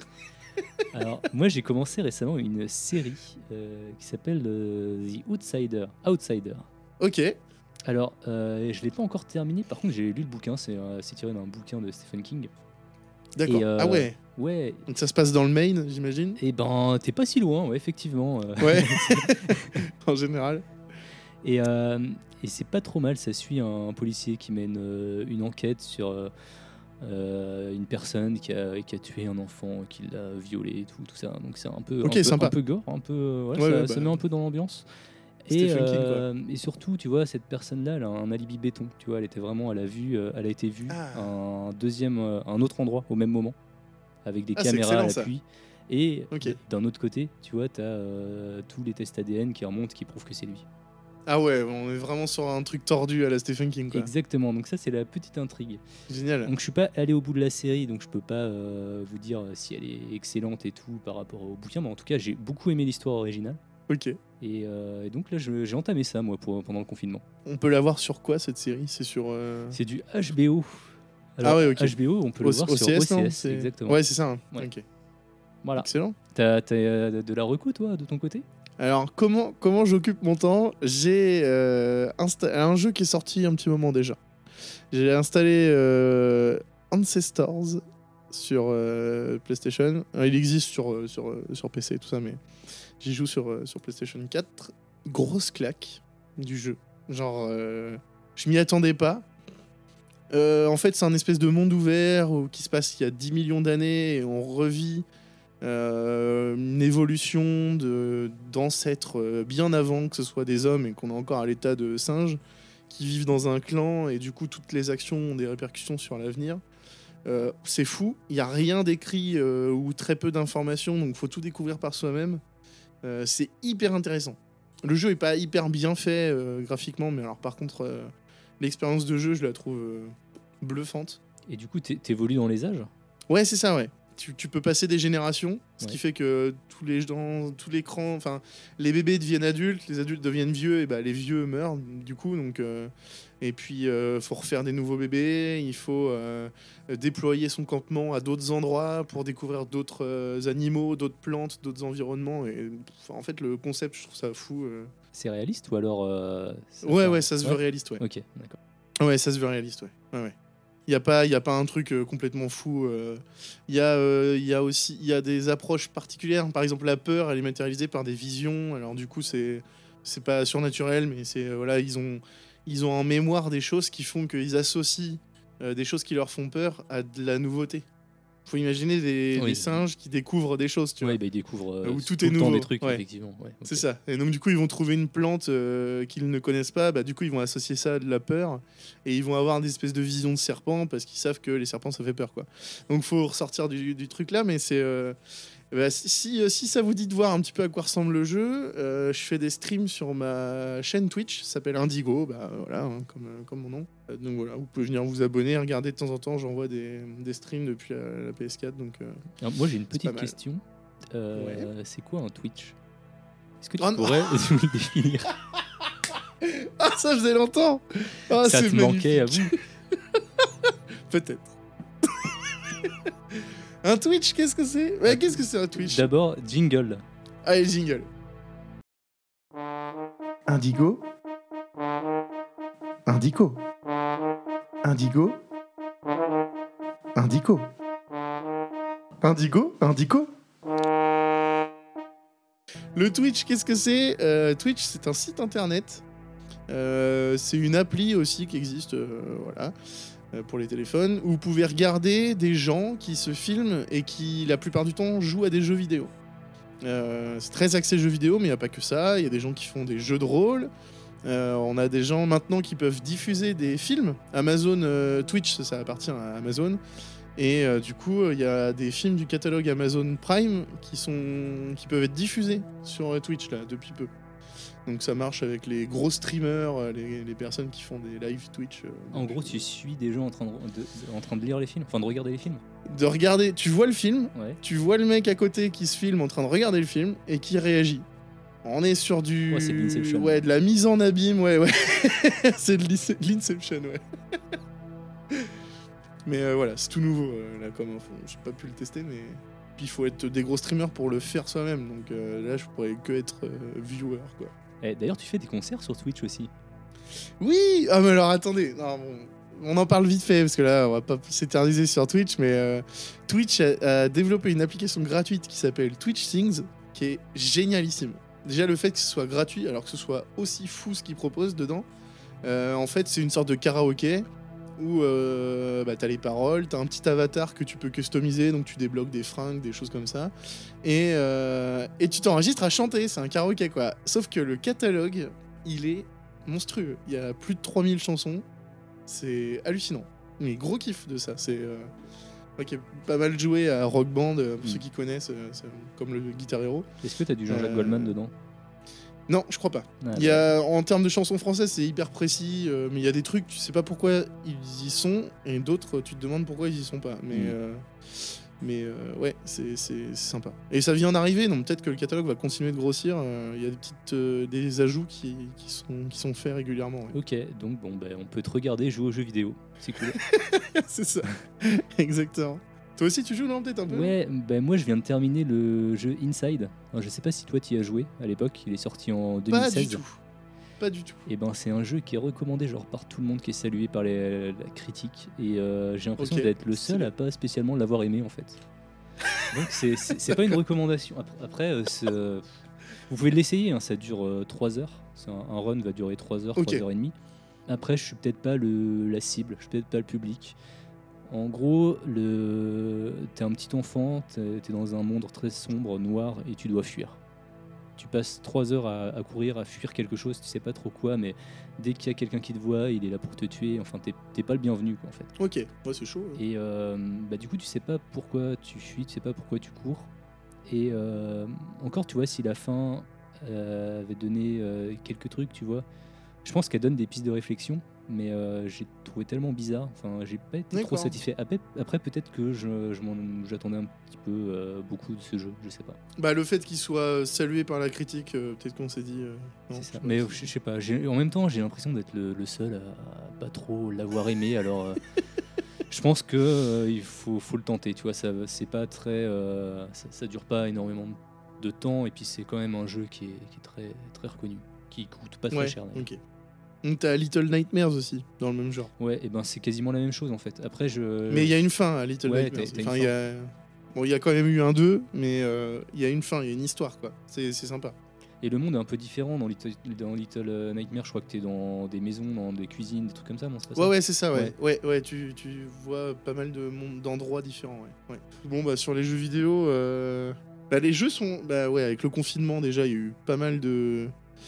alors moi j'ai commencé récemment une série euh, qui s'appelle euh, The Outsider. Outsider. Ok, Alors, euh, je l'ai pas encore terminé. Par contre, j'ai lu le bouquin. C'est euh, c'est tiré d'un bouquin de Stephen King. d'accord. Et, euh, Ah ouais, Ouais. donc ça se passe dans le Maine, j'imagine. Et ben, t'es pas si loin, ouais, effectivement. euh. Ouais, en général. Et, euh, et c'est pas trop mal. Ça suit un, un policier qui mène euh, une enquête sur euh, euh, une personne qui a, qui a tué un enfant, qui l'a violé et tout, tout ça. Donc c'est un peu, Ok, un peu, sympa. un peu gore, un peu. euh, Ouais, Ouais, ça, ouais, ça bah, met un peu dans l'ambiance. Et, Stephen King, quoi. euh, et surtout, tu vois, cette personne-là, elle a un alibi béton. Tu vois, elle était vraiment, elle a vu, euh, elle a été vue Ah. à un deuxième, euh, un autre endroit au même moment, avec des Ah, c'est caméras à excellent, ça. l'appui. Et Ok. d- d'un autre côté, tu vois, t'as euh, tous les tests A D N qui remontent, qui prouvent que c'est lui. Ah ouais, on est vraiment sur un truc tordu à la Stephen King, quoi. Exactement. Donc ça, c'est la petite intrigue. Génial. Donc je suis pas allé au bout de la série, donc je peux pas euh, vous dire si elle est excellente et tout par rapport au bouquin, mais en tout cas, j'ai beaucoup aimé l'histoire originale. Ok. Et, euh, et donc là, je- j'ai entamé ça, moi, pour, pendant le confinement. On peut la voir sur quoi cette série? C'est sur. euh, C'est du H B O. Ah ouais, ok. H B O, on peut le O- voir O C S, sur non O C S, C'est- exactement. Ouais, c'est ça. hein. Ouais. Ok. Voilà. Excellent. T'as t'as, euh, de la reco, toi, de ton côté? Alors, comment, comment j'occupe mon temps? J'ai euh, insta- un jeu qui est sorti un petit moment déjà. J'ai installé euh, Ancestors sur euh, PlayStation. Euh, Il existe sur, euh, sur, euh, sur P C et tout ça, mais j'y joue sur, euh, sur PlayStation quatre. Grosse claque du jeu. Genre, euh, je m'y attendais pas. Euh, en fait, c'est un espèce de monde ouvert où- qui se passe il y a dix millions d'années et on revit euh, une évolution de, d'ancêtres euh, bien avant que ce soit des hommes et qu'on est encore à l'état de singes qui vivent dans un clan et du coup toutes les actions ont des répercussions sur l'avenir. Euh, c'est fou, il n'y a rien d'écrit euh, ou très peu d'informations, donc il faut tout découvrir par soi-même. Euh, c'est hyper intéressant. Le jeu est pas hyper bien fait euh, graphiquement, mais alors par contre, euh, l'expérience de jeu, je la trouve euh, bluffante. Et du coup, t'é- t'évolues dans les âges? Ouais, c'est ça, ouais. Tu, tu peux passer des générations, ce Ouais. qui fait que tous les gens, tous les crans, enfin, les bébés deviennent adultes, les adultes deviennent vieux, et bah les vieux meurent du coup. Donc, euh, et puis, euh, faut refaire des nouveaux bébés. Il faut euh, déployer son campement à d'autres endroits pour découvrir d'autres euh, animaux, d'autres plantes, d'autres environnements. Et enfin, en fait, le concept, je trouve ça fou. euh. C'est réaliste ou alors euh, ça Ouais, part- ouais, ça se veut réaliste, ouais. Ok, d'accord. Ouais, ça se veut réaliste, ouais. ouais, ouais. Il n'y a, pas- y a pas un truc euh, complètement fou. euh. Il y, a, euh, y a aussi y a des approches particulières. Par exemple, la peur, elle est matérialisée par des visions. Alors du coup, c'est c'est pas surnaturel, mais c'est euh, voilà, ils ont, ils ont en mémoire des choses qui font qu'ils associent euh, des choses qui leur font peur à de la nouveauté. Faut imaginer des, Oui. des singes qui découvrent des choses, tu Ouais, vois. bah, ils découvrent euh, Où tout tout est le temps nouveau, des trucs, ouais. effectivement. Ouais, ok. C'est ça. Et donc, du coup, ils vont trouver une plante euh, qu'ils ne connaissent pas. Bah, du coup, ils vont associer ça à de la peur. Et ils vont avoir des espèces de visions de serpents parce qu'ils savent que les serpents, ça fait peur, quoi. Donc, faut ressortir du, du truc là. Mais c'est. euh, Eh ben, si, si, si ça vous dit de voir un petit peu à quoi ressemble le jeu, euh, je fais des streams sur ma chaîne Twitch, ça s'appelle Indigo, bah, voilà, hein, comme, euh, comme mon nom. Euh, donc voilà, vous pouvez venir vous abonner, regarder de temps en temps, j'envoie des, des streams depuis la, la P S quatre. Donc, euh, Alors, moi j'ai une c'est pas petite mal. question. Euh, Ouais. C'est quoi un Twitch? Est-ce que tu Oh non. pourrais nous le définir? Ah, ça faisait longtemps. Ah, Ça c'est te manquait à magnifique. vous? Peut-être. Un Twitch, qu'est-ce que c'est? Ouais, qu'est-ce que c'est un Twitch? D'abord, jingle. Allez, jingle. Indigo. Indigo. Indigo. Indigo. Indigo. Indigo. Le Twitch, qu'est-ce que c'est? euh, Twitch, c'est un site internet. Euh, c'est une appli aussi qui existe, euh, voilà, euh, pour les téléphones, où vous pouvez regarder des gens qui se filment et qui, la plupart du temps, jouent à des jeux vidéo. Euh, c'est très axé jeux vidéo, mais il n'y a pas que ça. Il y a des gens qui font des jeux de rôle. Euh, on a des gens maintenant qui peuvent diffuser des films. Amazon, euh, Twitch, ça, ça appartient à Amazon. Et euh, du coup, il y a des films du catalogue Amazon Prime qui, sont, qui peuvent être diffusés sur euh, Twitch là, depuis peu. Donc ça marche avec les gros streamers, euh, les, les personnes qui font des live Twitch. euh, En depuis- gros, tu suis des gens en train de, de- en train de lire les films, enfin de regarder les films. De regarder, tu vois le film, Ouais. tu vois le mec à côté qui se filme en train de regarder le film et qui réagit. On est sur du... Ouais, c'est de l'Inception. Ouais, de la mise en abîme, ouais, ouais. C'est de l'Ince- de l'Inception, ouais. Mais euh, voilà, c'est tout nouveau, euh, là, comme info. J'ai pas pu le tester, mais... Puis il faut être des gros streamers pour le faire soi-même, donc euh, là, je pourrais que être euh, viewer, quoi. Eh, D'ailleurs, tu fais des concerts sur Twitch aussi. Oui. Ah mais alors attendez, non, bon, on en parle vite fait parce que là on va pas s'éterniser sur Twitch, mais euh, Twitch a, a développé une application gratuite qui s'appelle Twitch Things, qui est génialissime. Déjà le fait que ce soit gratuit alors que ce soit aussi fou ce qu'ils proposent dedans, euh, en fait c'est une sorte de karaoké où euh, bah, t'as les paroles, t'as un petit avatar que tu peux customiser, donc tu débloques des fringues, des choses comme ça, et, euh, et tu t'enregistres à chanter, c'est un karaoké quoi. Sauf que le catalogue, il est monstrueux. Il y a plus de trois mille chansons. C'est hallucinant. Mais gros kiff de ça. C'est euh, moi qui ai pas mal joué à Rock Band, euh, pour Mm. ceux qui connaissent, euh, c'est comme le Guitar Hero. Est-ce que t'as du Jean-Jacques Euh, Goldman dedans? Non, je crois pas. Ah, Il y a, en termes de chansons françaises, c'est hyper précis, euh, mais il y a des trucs, tu sais pas pourquoi ils y sont, et d'autres, tu te demandes pourquoi ils y sont pas. Mais, Mm. euh, mais euh, ouais, c'est c'est- c'est sympa. Et ça vient d'arriver, donc peut-être que le catalogue va continuer de grossir. euh, Il y a des, petites, euh, des ajouts qui, qui, sont, qui sont faits régulièrement. ouais. Ok, donc bon, ben, on peut te regarder jouer aux jeux vidéo. C'est cool. C'est ça, exactement. Toi aussi, tu joues, non, peut-être un peu? Ouais, ben moi je viens de terminer le jeu Inside. Alors, je sais pas si toi tu y as joué à l'époque, il est sorti en deux mille Pas seize. du tout. Pas du tout. Et ben c'est un jeu qui est recommandé genre par tout le monde, qui est salué par les- la critique. Et euh, j'ai l'impression Ok, d'être le seul stylé. à pas spécialement l'avoir aimé en fait. Donc c'est- c'est c'est pas une recommandation. Après, après, euh, c'est, euh, vous pouvez l'essayer, hein, ça dure trois heures. C'est un, un run va durer trois heures, Ok. trois heures et demie. Après je suis peut-être pas le, la cible, je suis peut-être pas le public. En gros, le... t'es un petit enfant, t'es t'es dans un monde très sombre, noir, et tu dois fuir. Tu passes trois heures à, à courir, à fuir quelque chose, tu sais pas trop quoi, mais dès qu'il y a quelqu'un qui te voit, il est là pour te tuer. Enfin, t'es t'es pas le bienvenu, quoi, en fait. Ok, ouais, c'est chaud. hein. Et euh, bah, du coup, tu sais pas pourquoi tu fuis, tu sais pas pourquoi tu cours. Et euh, encore, tu vois, si la fin euh, avait donné euh, quelques trucs, tu vois, je pense qu'elle donne des pistes de réflexion, mais euh, j'ai trouvé tellement bizarre. Enfin, j'ai pas été trop D'accord. satisfait. Après, après peut-être que je, je m'en- j'attendais un petit peu euh, beaucoup de ce jeu, je sais pas. Bah, le fait qu'il soit salué par la critique, euh, peut-être qu'on s'est dit. euh, non, C'est je ça. sais pas, Mais c'est- euh, je, je sais pas. j'ai- En même temps, j'ai l'impression d'être le, le seul à, à pas trop l'avoir aimé. Alors, euh, je pense que euh, il faut, faut le tenter. Tu vois, ça, c'est pas très, euh, ça, ça dure pas énormément de temps. Et puis, c'est quand même un jeu qui est, qui est très, très reconnu, qui coûte pas très Ouais, cher. d'ailleurs. ok. Donc, t'as Little Nightmares aussi, dans le même genre. Ouais, et ben c'est quasiment la même chose en fait. Après, je. Mais il y a une fin à Little ouais, Nightmares. t'as- t'as une Enfin, il y a... Bon, il y a quand même eu un deux, mais euh, il y a une fin, il y a une histoire, quoi. C'est c'est sympa. Et le monde est un peu différent dans Little, dans Little euh, Nightmare. Je crois que t'es dans des maisons, dans des cuisines, des trucs comme ça, non? C'est pas ça Ouais, ouais, c'est ça, ouais. Ouais, ouais, tu, tu vois pas mal de monde- d'endroits différents, ouais. ouais. Bon, bah, sur les jeux vidéo, euh, bah, les jeux sont. Bah, ouais, avec le confinement, déjà, il y a eu pas mal de.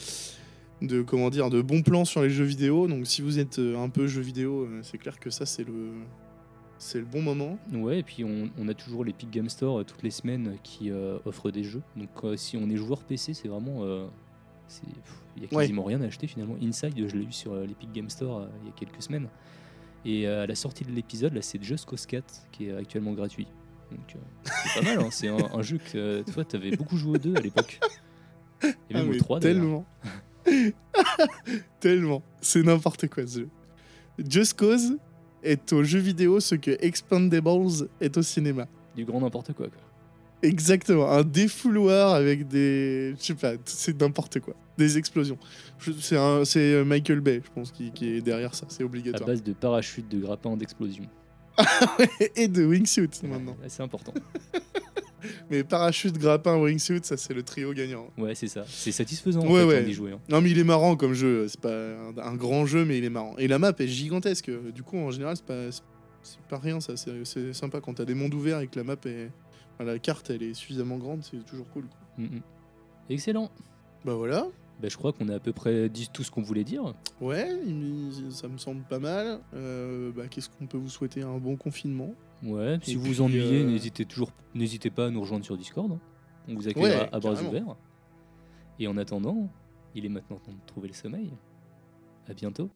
de comment dire, de bons plans sur les jeux vidéo. Donc, si vous êtes euh, un peu jeux vidéo, euh, c'est clair que ça, c'est le. c'est le bon moment. Ouais, et puis on, on a toujours l'Epic Game Store euh, toutes les semaines qui euh, offrent des jeux. Donc euh, si on est joueur P C, c'est vraiment... euh, c'est- pff, il y a quasiment rien à acheter finalement. Inside, je l'ai eu sur euh, l'Epic Game Store euh, il y a quelques semaines. Et euh, à la sortie de l'épisode, là, c'est Just Cause quatre qui est actuellement gratuit. Donc euh, c'est pas mal, hein. C'est un, un jeu que euh, toi, t'avais beaucoup joué au deux à l'époque. Et Ah, même au mais trois d'ailleurs. tellement. Tellement. C'est n'importe quoi ce jeu. Just Cause est au jeu vidéo ce que Expandables est au cinéma. Du grand n'importe quoi, quoi. Exactement, un défouloir avec des... Je sais pas, c'est n'importe quoi. Des explosions. Je- C'est un- c'est Michael Bay, je pense, qui, qui est derrière ça, c'est À obligatoire. base de parachutes, de grappins, d'explosions. Et de wingsuit maintenant. Ouais, c'est important. Mais parachute, grappin, wingsuit, ça c'est le trio gagnant. Ouais, c'est ça. C'est satisfaisant en Ouais, fait, ouais. hein, d'y jouer. hein. Non mais il est marrant comme jeu, c'est pas un, un grand jeu mais il est marrant. Et la map est gigantesque, du coup en général c'est pas, c'est- c'est pas rien ça, c'est c'est sympa quand t'as des mondes ouverts et que la map est... enfin, la carte elle est suffisamment grande, c'est toujours cool. quoi. Mm, mm. Excellent. Bah voilà, Bah, je crois qu'on a à peu près dit tout ce qu'on voulait dire. ouais, il- ça me semble pas mal. Euh, bah, qu'est-ce qu'on peut vous souhaiter? Un bon confinement. Ouais, si Et vous puis, vous ennuyez, euh, n'hésitez toujours, n'hésitez pas à nous rejoindre sur Discord. hein. On vous accueillera Ouais, à bras carrément. ouverts. Et en attendant, il est maintenant temps de trouver le sommeil. À bientôt.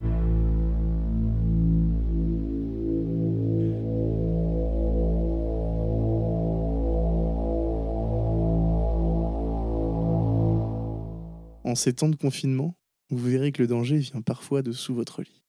En ces temps de confinement, vous verrez que le danger vient parfois de sous votre lit.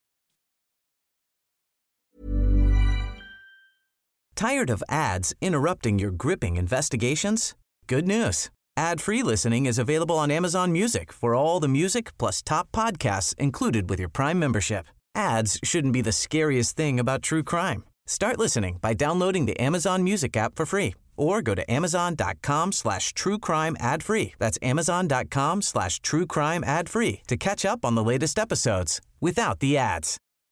Tired of ads interrupting your gripping investigations? Good news. Ad-free listening is available on Amazon Music for all the music plus top podcasts included with your Prime membership. Ads shouldn't be the scariest thing about true crime. Start listening by downloading the Amazon Music app for free or go to amazon.com slash true crime ad free. That's amazon.com slash true crime ad free to catch up on the latest episodes without the ads.